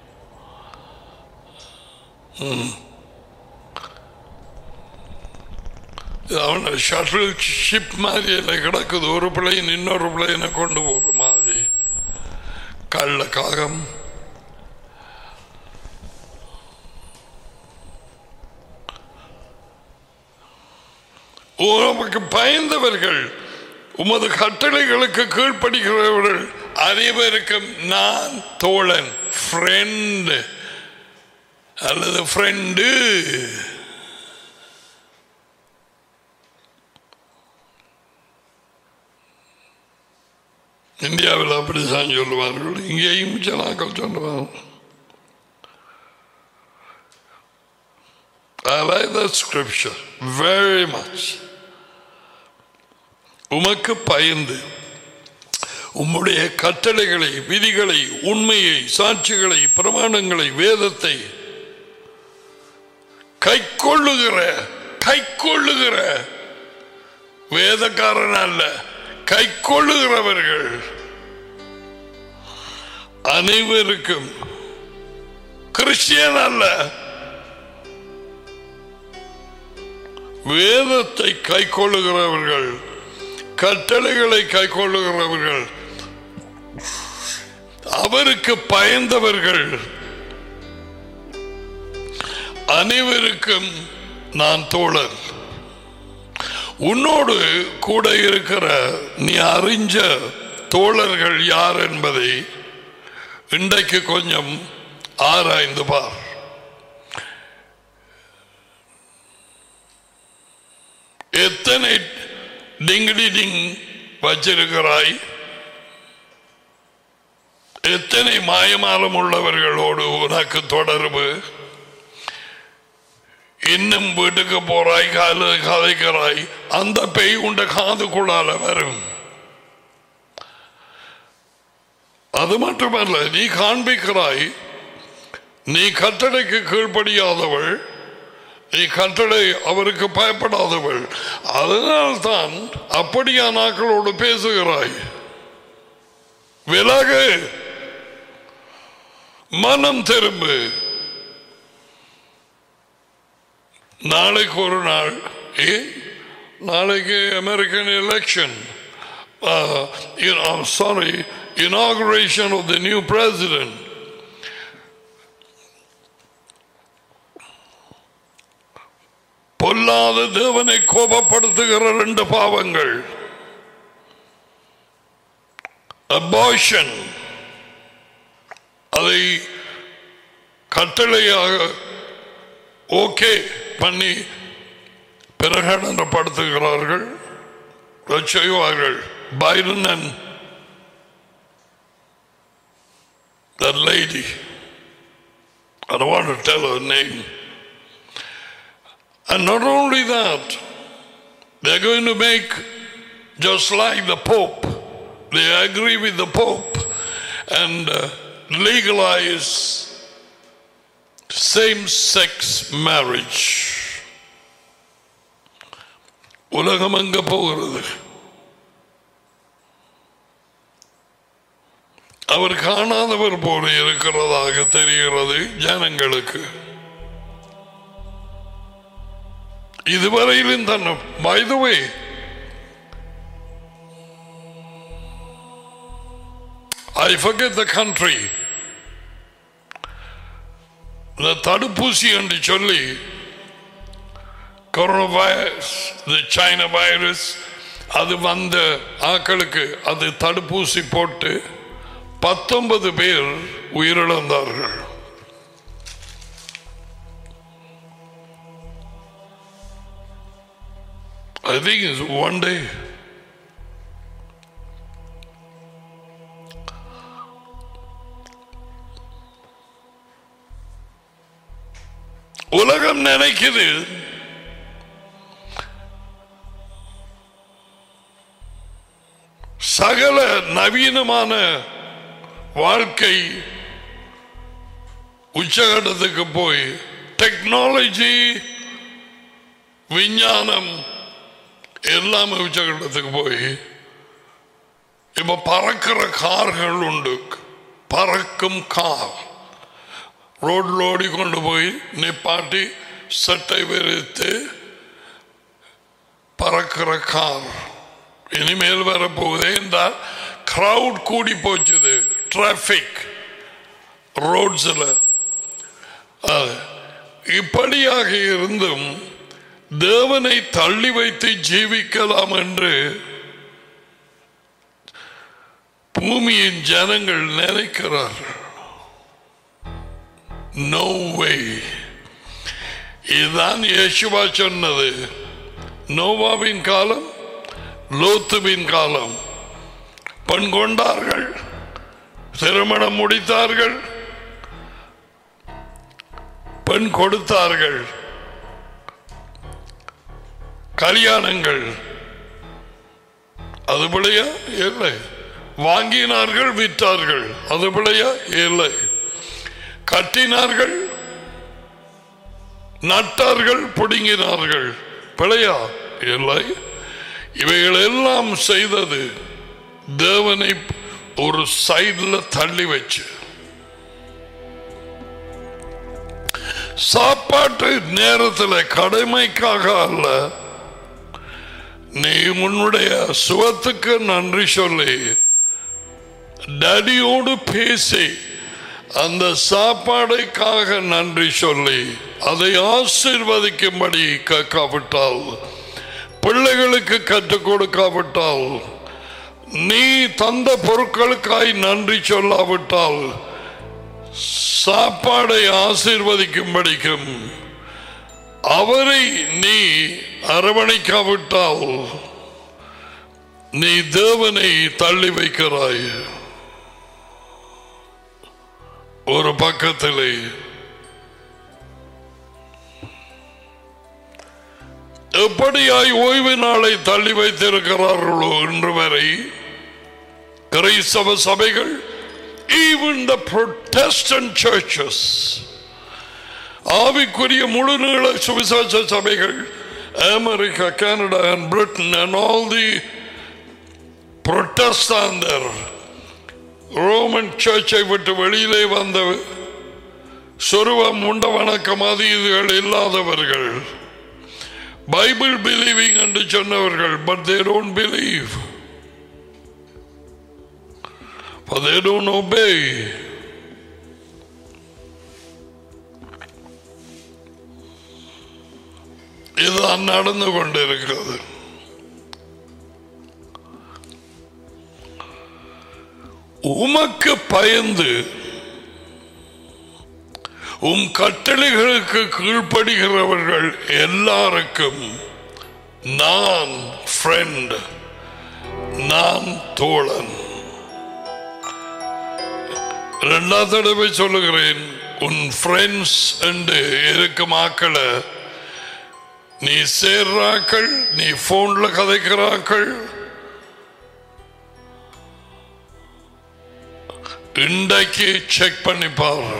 அவன ஷட்டில் ஷிப் மாதிரி எல்லாம் கிடக்குது. ஒரு பிள்ளையின் இன்னொரு பிள்ளையினை கொண்டு போற மாதிரி. கள்ள காகம் உமக்கு பயந்தவர்கள், உமது கட்டளைகளுக்கு கீழ்ப்படுகிறவர்கள் அனைவருக்கும் நான் தோழன், ஃப்ரெண்ட் அல்லது ஃப்ரெண்டு. இந்தியாவில் அப்படித்தான் சொல்லுவார்கள், இங்கேயும் ஜனாக்கள் சொல்லுவார்கள். I like that scripture very much. உமக்கு பயந்து உம்முடைய கட்டளைகளை, விதிகளை, உண்மையை, சாட்சிகளை, பிரமாணங்களை, வேதத்தை கைக்கொள்ளுகிற வேதக்காரன் அல்ல, கைக்கொள்ளுகிறவர்கள் அனைவருக்கும், கிறிஸ்டியன் அல்ல, வேதத்தை கைக்கொள்ளுகிறவர்கள், கட்டளைகளை கைக்கொள்ளுகிறவர்கள், அவருக்கு பயந்தவர்கள் அனைவருக்கும் நான் தோழர். உன்னோடு கூட இருக்கிற நீ அறிஞ்ச தோழர்கள் யார் என்பதை இன்றைக்கு கொஞ்சம் ஆராய்ந்து பார். எத்தனை டிங்கிடிங் வச்சிருக்கிறாய்? எத்தனை மாயமாலம் உள்ளவர்களோடு உனக்கு தொடர்பு? இன்னும் வீட்டுக்கு போறாய், கதைக்கிறாய், அந்த பேய் உண்ட காதுக்குள்ளால வரும். அது மட்டுமல்ல, நீ காண்பிக்கிறாய் நீ கட்டளைக்கு கீழ்ப்படியாதவள், நீ கட்டளை அவருக்கு பயப்படாதவள், அதனால்தான் அப்படியான ஆக்களோடு பேசுகிறாய். விலகு, மனம் திரும்பு. நாளைக்கு ஒரு நாள், நாளைக்கு American election, inauguration of the new president. பொல்லாத தேவனை கோபப்படுத்துகிற 2 பாவங்கள், abortion, அதை கட்டளையாக ஓகே பண்ணி பிரகடனப்படுத்துகிறார்கள், செய்வார்கள். Biden and that lady, I don't want to tell her name. And not only that, they're going to make just like the Pope. They agree with the Pope and legalize same-sex marriage. உலகம் எங்க போகிறது? அவர் காணாதவர் போல இருக்கிறதாக தெரிகிறது ஜனங்களுக்கு. இதுவரையிலும் தான். By the way, I forget the country. இந்த தடுப்பூசி என்று சொல்லி corona virus, the China virus, அது வந்த ஆக்களுக்கு அது தடுப்பூசி போட்டு 19 பேர் உயிரிழந்தார்கள். I think it's one day. உலகம் நினைக்குது சகல நவீனமான வாழ்க்கை உச்சகட்டத்துக்கு போய் டெக்னாலஜி, விஞ்ஞானம் எல்லாமே உச்சகட்டத்துக்கு போய் இப்ப பறக்கிற கார்கள் உண்டு. பறக்கும் கார் ரோட்ல ஓடிக்கொண்டு போய் நிப்பாட்டி சட்டை விரித்து பறக்கிற கார் இனிமேல் வரப்போகுதே. இந்த கிரவுட் கூடி போச்சுது, டிராபிக் ரோட்ஸ்ல. இப்படியாக இருந்தும் தேவனை தள்ளி வைத்து ஜீவிக்கலாம் என்று பூமியின் ஜனங்கள் நினைக்கிறார்கள். No way. இதுதான் இயேசுவா சொன்னது. நோவாவின் காலம், லோத்துவின் காலம். பெண் கொண்டார்கள், திருமணம் முடித்தார்கள், பெண் கொடுத்தார்கள், கல்யாணங்கள். அது பிள்ளையா? இல்லை. வாங்கினார்கள், விற்றார்கள். அது பிள்ளையா? இல்லை. கட்டினார்கள், நட்டார்கள், பிடுங்கினார்கள். பிள்ளையா? இல்லை. இவைகள் எல்லாம் செய்தது தேவனை ஒரு சைடில் தள்ளி வச்சு. சாப்பாட்டு நேரத்தில் கடமைக்காக அல்ல, நீ உன்னுடைய சுகத்துக்கு நன்றி சொல்லி டேடியோடு பேசி அந்த சாப்பாடுக்காக நன்றி சொல்லி அதை ஆசீர்வதிக்கும்படி கேட்காவிட்டால், பிள்ளைகளுக்கு கற்றுக் கொடுக்காவிட்டால், நீ தந்த பொருட்களுக்காய் நன்றி சொல்லாவிட்டால், சாப்பாடை ஆசீர்வதிக்கும்படிக்கும் அவரை நீ அரவணைக்காவிட்டால் நீ தேவனை தள்ளி வைக்கிறாய். ஒரு பக்கத்திலே எப்படியாய் ஓய்வு நாளை தள்ளி வைத்திருக்கிறார்களோ இன்று வரை கிறிஸ்தவ சபைகள், even the Protestant churches, ஆவிக்குரிய முழு நீள சுவிசேஷ சபைகள் America, Canada and Britain and all the Protestant Roman சர்ச்சை விட்டு வெளியிலே வந்த சொருவம் உண்ட வணக்கம் அது இதுகள் இல்லாதவர்கள், பைபிள் பிலீவிங் என்று சொன்னவர்கள், but they don't believe, for they don't obey. இதுதான் நடந்து கொண்டிருக்கிறது. உமக்கு பயந்து உம் கட்டளைகளுக்கு கீழ்ப்படுகிறவர்கள் எல்லாருக்கும் நான் ஃப்ரெண்ட், நான் தோழன். இரண்டாவது தடவை சொல்லுகிறேன், உன் ஃப்ரெண்ட்ஸ் என்று இருக்கும் ஆக்களை நீ சேர்றாக்கள், நீ போன்ல கதைக்கிறாக்கள், இன்றைக்கு செக் பண்ணிப்பார்.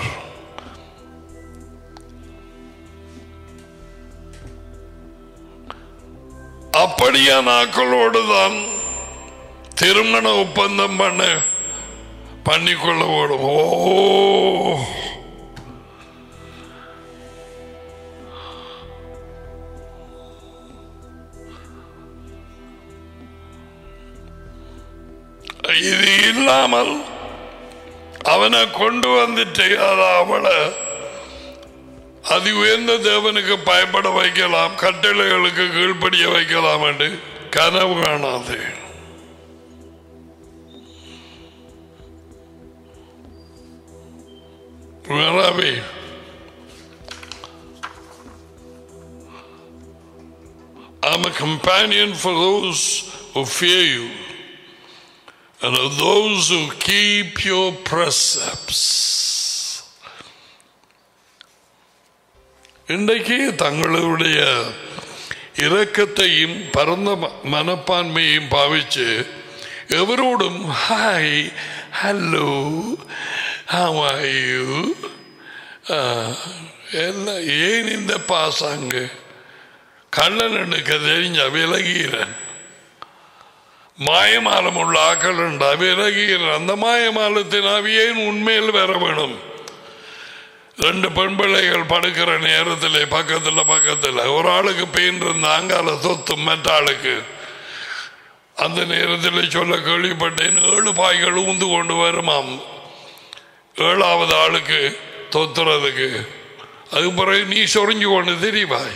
அப்படியா நாக்களோடு தான் திருமண ஒப்பந்தம் பண்ணிக்கொள்ள ஓடும். ஓ, இது இல்லாமல் அவனை கொண்டு வந்துட்டு அவளை அதி உயர்ந்த தேவனுக்கு பயப்பட வைக்கலாம், கட்டளைகளுக்கு கீழ்ப்படிய வைக்கலாம் என்று கனவு காணாது. I'm a companion for those who fear you and of those who keep your precepts. இன்றைக்கு தங்களுடைய இரக்கத்தையும் பரந்த மனப்பான்மையையும் பாவிச்சு எவரோடும் hi, hello, how are you, எல்லாம் ஏன் இந்த பாசாங்க கண்ணன் எனக்கு தெரிஞ்ச விலகிறேன். மாயமாலம் உள்ள ஆக்கள் உண்டா விலகிறேன். அந்த மாயமாலத்தின் அவியேன் உண்மையில் வர வேணும். ரெண்டு பெண் பிள்ளைகள் படுக்கிற நேரத்தில் பக்கத்தில் ஒரு ஆளுக்கு பெயின் இருந்த அங்கால சொத்தும் மற்ற ஆளுக்கு அந்த நேரத்தில் சொல்ல கேள்விப்பட்டேன், 7 பாய்கள் ஊந்து கொண்டு வருமாம் 7வது ஆளுக்கு தொத்துறதுக்கு. அதுக்கு பிறகு நீ சொரிஞ்சு கொண்டு தெரிவாய்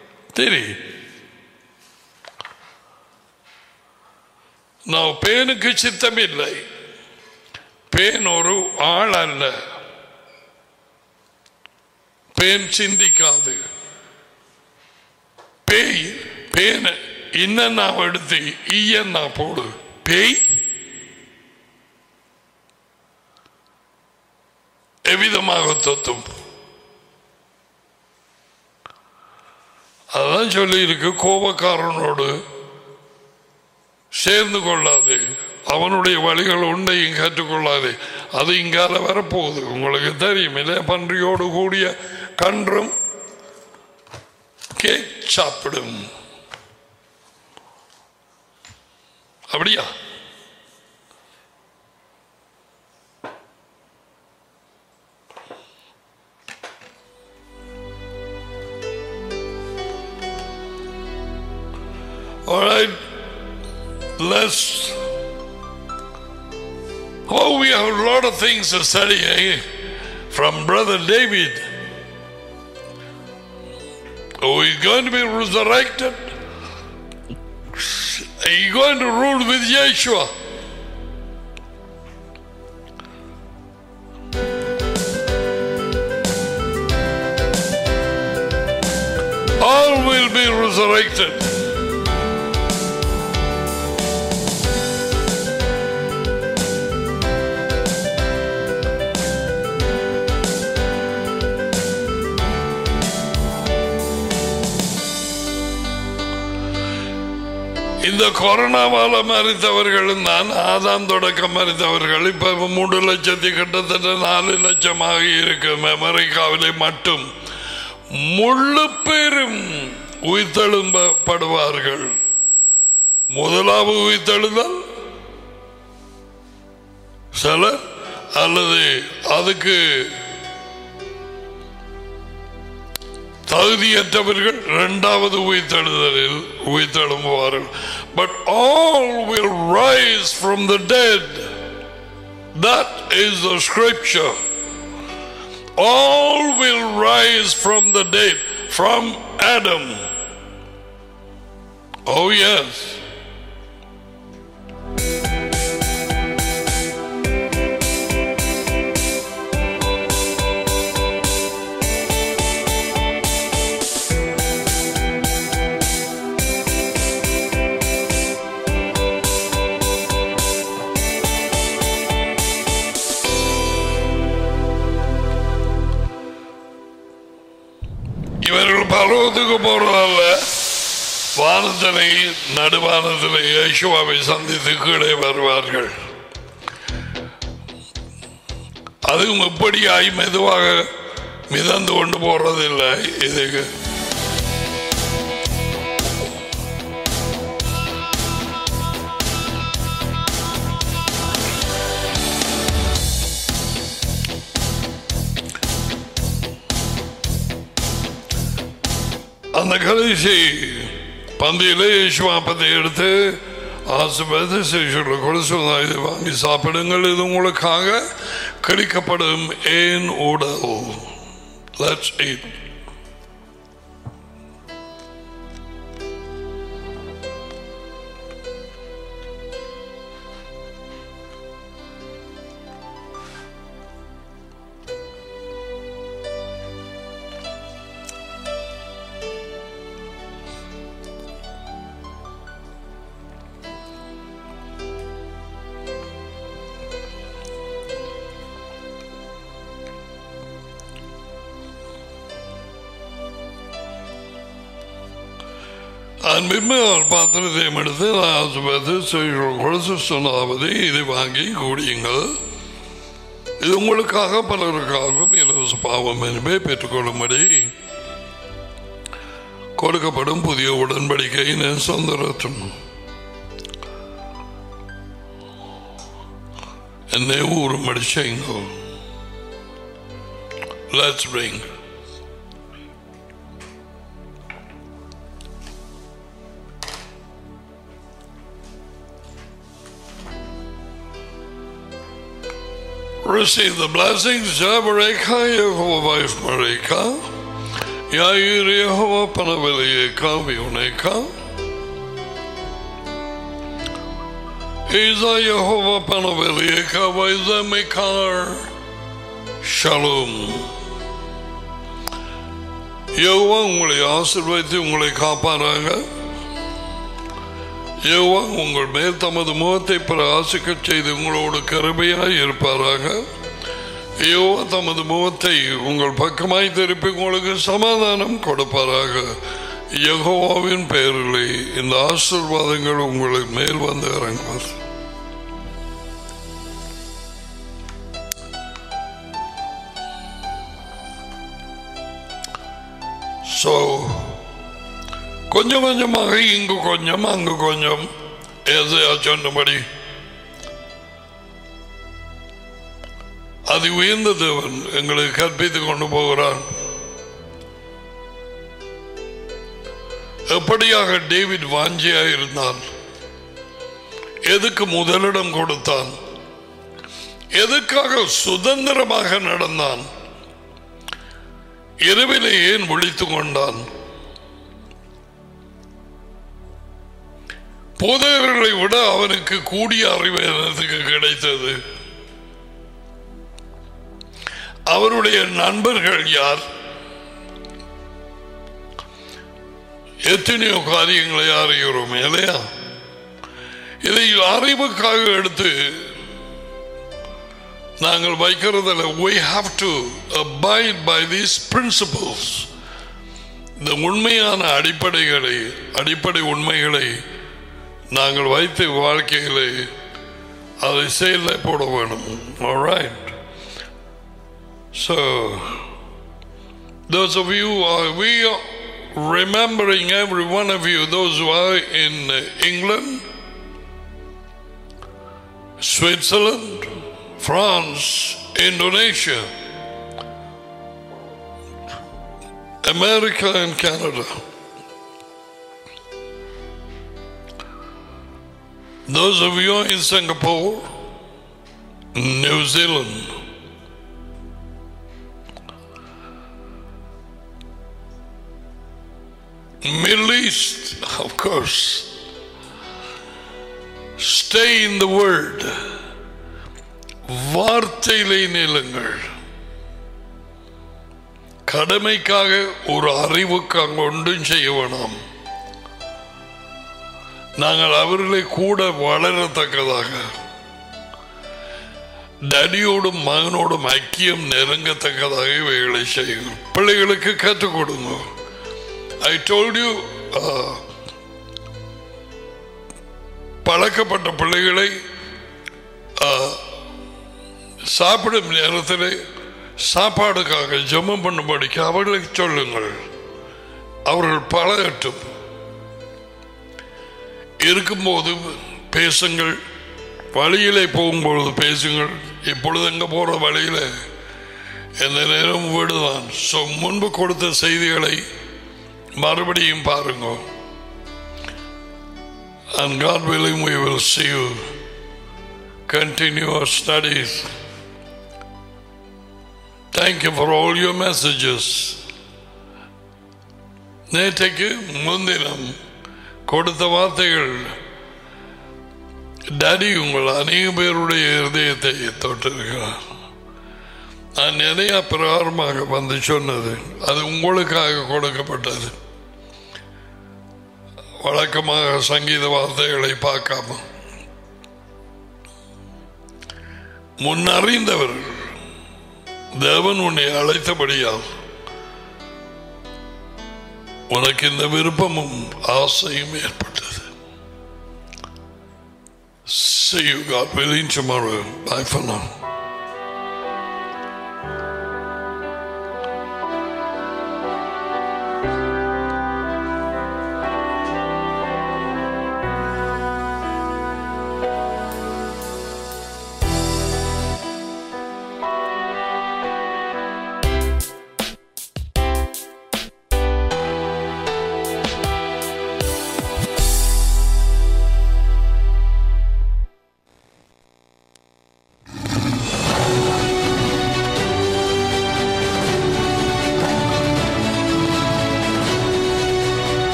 நான் பேனுக்கு சித்தம் இல்லை. பேன் ஒரு ஆள் அல்ல, பேன் சிந்திக்காது. பேய் பேன இன்ன எடுத்து ஈயன்னா போடு. பேய் எவ்விதமாக தொத்தும். அதான் சொல்லி இருக்கு, கோபக்காரனோடு சேர்ந்து கொள்ளாது, அவனுடைய வழிகள் உண்டையும் கற்றுக்கொள்ளாது. அது இங்கால வரப்போகுது, உங்களுக்கு தெரியும் இல்லையா? பன்றியோடு கூடிய கன்றும் கேக் சாப்பிடும். அப்படியா? All right, let's. Oh, we have a lot of things to study from Brother David. Oh, he's going to be resurrected. He's going to rule with Yeshua. All will be resurrected. இந்த கொரோனாவால மறித்தவர்களும் தான், ஆதாம் தொடக்கம் மறித்தவர்கள் இப்ப 3 லட்சத்தி கிட்டத்தட்ட 4 லட்சமாக இருக்கும் அமெரிக்காவிலே மட்டும். முழு பேரும் உயிர்த்தெழும்படுவார்கள். முதலாவது உயிர்த்தெழுதல் சிலர், அல்லது அதுக்கு தகுதியற்றவர்கள் இரண்டாவது உயிர்த்தெழுதலில் உயிர்த்தெழும்புவார்கள். But all will rise from the dead. That is the scripture. All will rise from the dead, from Adam. Oh yes. இவர்கள் பரலோகத்துக்கு போறதல்ல, வானத்திலே நடுவானத்திலே யேசுவாவை சந்தித்து கீழே வருவார்கள். அதுவும் எப்படியாய் மெதுவாக மிதந்து கொண்டு போறதில்லை. இதுக்கு அந்த கடைசி பந்தியிலே யேசுவாப்பத்தை எடுத்து ஆசீர்வாதத்தை சிஷ்யர்களுக்கு கொடுத்து, இதை வாங்கி சாப்பிடுங்கள், இது உங்களுக்காக கிடைக்கப்படும் என் உடல். Let's eat. அன்பின்மையால் பாத்திரத்தையும் எடுத்து ஆசீர்வாதத்தை சிஷ்யர்களுக்கு கொடுத்து சொன்னாவது, இதை வாங்கி கூடியுங்கள், இது உங்களுக்காக பலருக்காகவும் இலவச பாவம் என்பதை பெற்றுக்கொள்ளும்படி கொடுக்கப்படும் புதிய உடன்படிக்கையின் சொந்த ரத்தம். என்னை ஊறும்படி செய்யுங்கள். Let's drink. Receive the blessings. Jabareka Yehovah Ishmareka, Yair Yehovah Panaveleka Vioneka, Iza Yehovah Panaveleka Vaiza Mekar Shalom. Jehovah உங்களை ஆசீர்வதித்து உங்களை காப்பாராக. யெகோவா உங்கள் மேல் தமது முகத்தை பிரகாசிக்கச் செய்து உங்களோடு கிருபையாய் இருப்பாராக. யெகோவா தமது முகத்தை உங்கள் பக்கமாய் திருப்பி உங்களுக்கு சமாதானம் கொடுப்பாராக. யெகோவாவின் பெயரிலே இந்த ஆசீர்வாதங்கள் உங்களுக்கு மேல் வந்து இறங்குவார். So கொஞ்சம் கொஞ்சமாக இங்கு கொஞ்சம் அங்கு கொஞ்சம் ஏசையா சொன்னபடி அது உயர்ந்த தேவன் எங்களுக்கு கற்பித்துக் கொண்டு போகிறான். எப்படியாக டேவிட் வாஞ்சியாக இருந்தான், எதுக்கு முதலிடம் கொடுத்தான், எதுக்காக சுதந்திரமாக நடந்தான், இரவிலே ஏன் விழித்துக் கொண்டான், போதகர்களை விட அவனுக்கு கூடிய அறிவு எனக்கு கிடைத்தது, அவருடைய நண்பர்கள் யார், எத்தனையோ காரியங்களை அறிகிறோம் இல்லையா? இதை அறிவுக்காக எடுத்து நாங்கள் வைக்கிறதில்ல. we have to abide by these principles. இந்த உண்மையான அடிப்படை உண்மைகளை நாங்கள் வைத்து வாழ்க்கையிலே அதை செயலில் போட வேணும். All right. So those of you, we are remembering every one of you, those who are in England, Switzerland, France, Indonesia, America and Canada. Those of you in Singapore, New Zealand, Middle East, of course. Stay in the word. வார்த்தையிலே நிலுங்கள். கடமைக்காக ஒரு அறிவுக்காக ஒன்றும் செய்ய வேணாம். நாங்கள் அவர்களை கூட வளரத்தக்கதாக டடியோடும் மகனோடும் ஐக்கியம் நெருங்கத்தக்கதாக இவைகளை செய்யுங்கள். பிள்ளைகளுக்கு கற்றுக் கொடுங்க. I told you, பழக்கப்பட்ட பிள்ளைகளை சாப்பிடும் நேரத்தில் சாப்பாடுக்காக ஜெபம் பண்ணும்படிக்கு அவர்களுக்கு சொல்லுங்கள். அவர்கள் பழகட்டும். இருக்கும்போது பேசுங்கள், வழியிலே போகும்பொழுது பேசுங்கள். இப்பொழுது எங்க போற வழியில எந்த நேரம் வீடுதான். முன்பு கொடுத்த செய்திகளை மறுபடியும் பாருங்க. And God willing, we will see you continue our studies. Thank you for all your messages. நேற்றைக்கு முன்தினம் கொடுத்த வார்த்தைகள் டாடி உங்கள் அநேக பேருடைய இருதயத்தை தொட்டிருக்கிறார். நான் நிறைய பிரகாரமாக வந்து சொன்னது அது உங்களுக்காக கொடுக்கப்பட்டது. வழக்கமாக சங்கீத வார்த்தைகளை பார்க்காம முன்னறிந்தவர் தேவன் உன்னை அழைத்தபடியால் உனக்கு இந்த விருப்பமும் ஆசையும் ஏற்பட்டது. See you, God willing, tomorrow. Bye for now.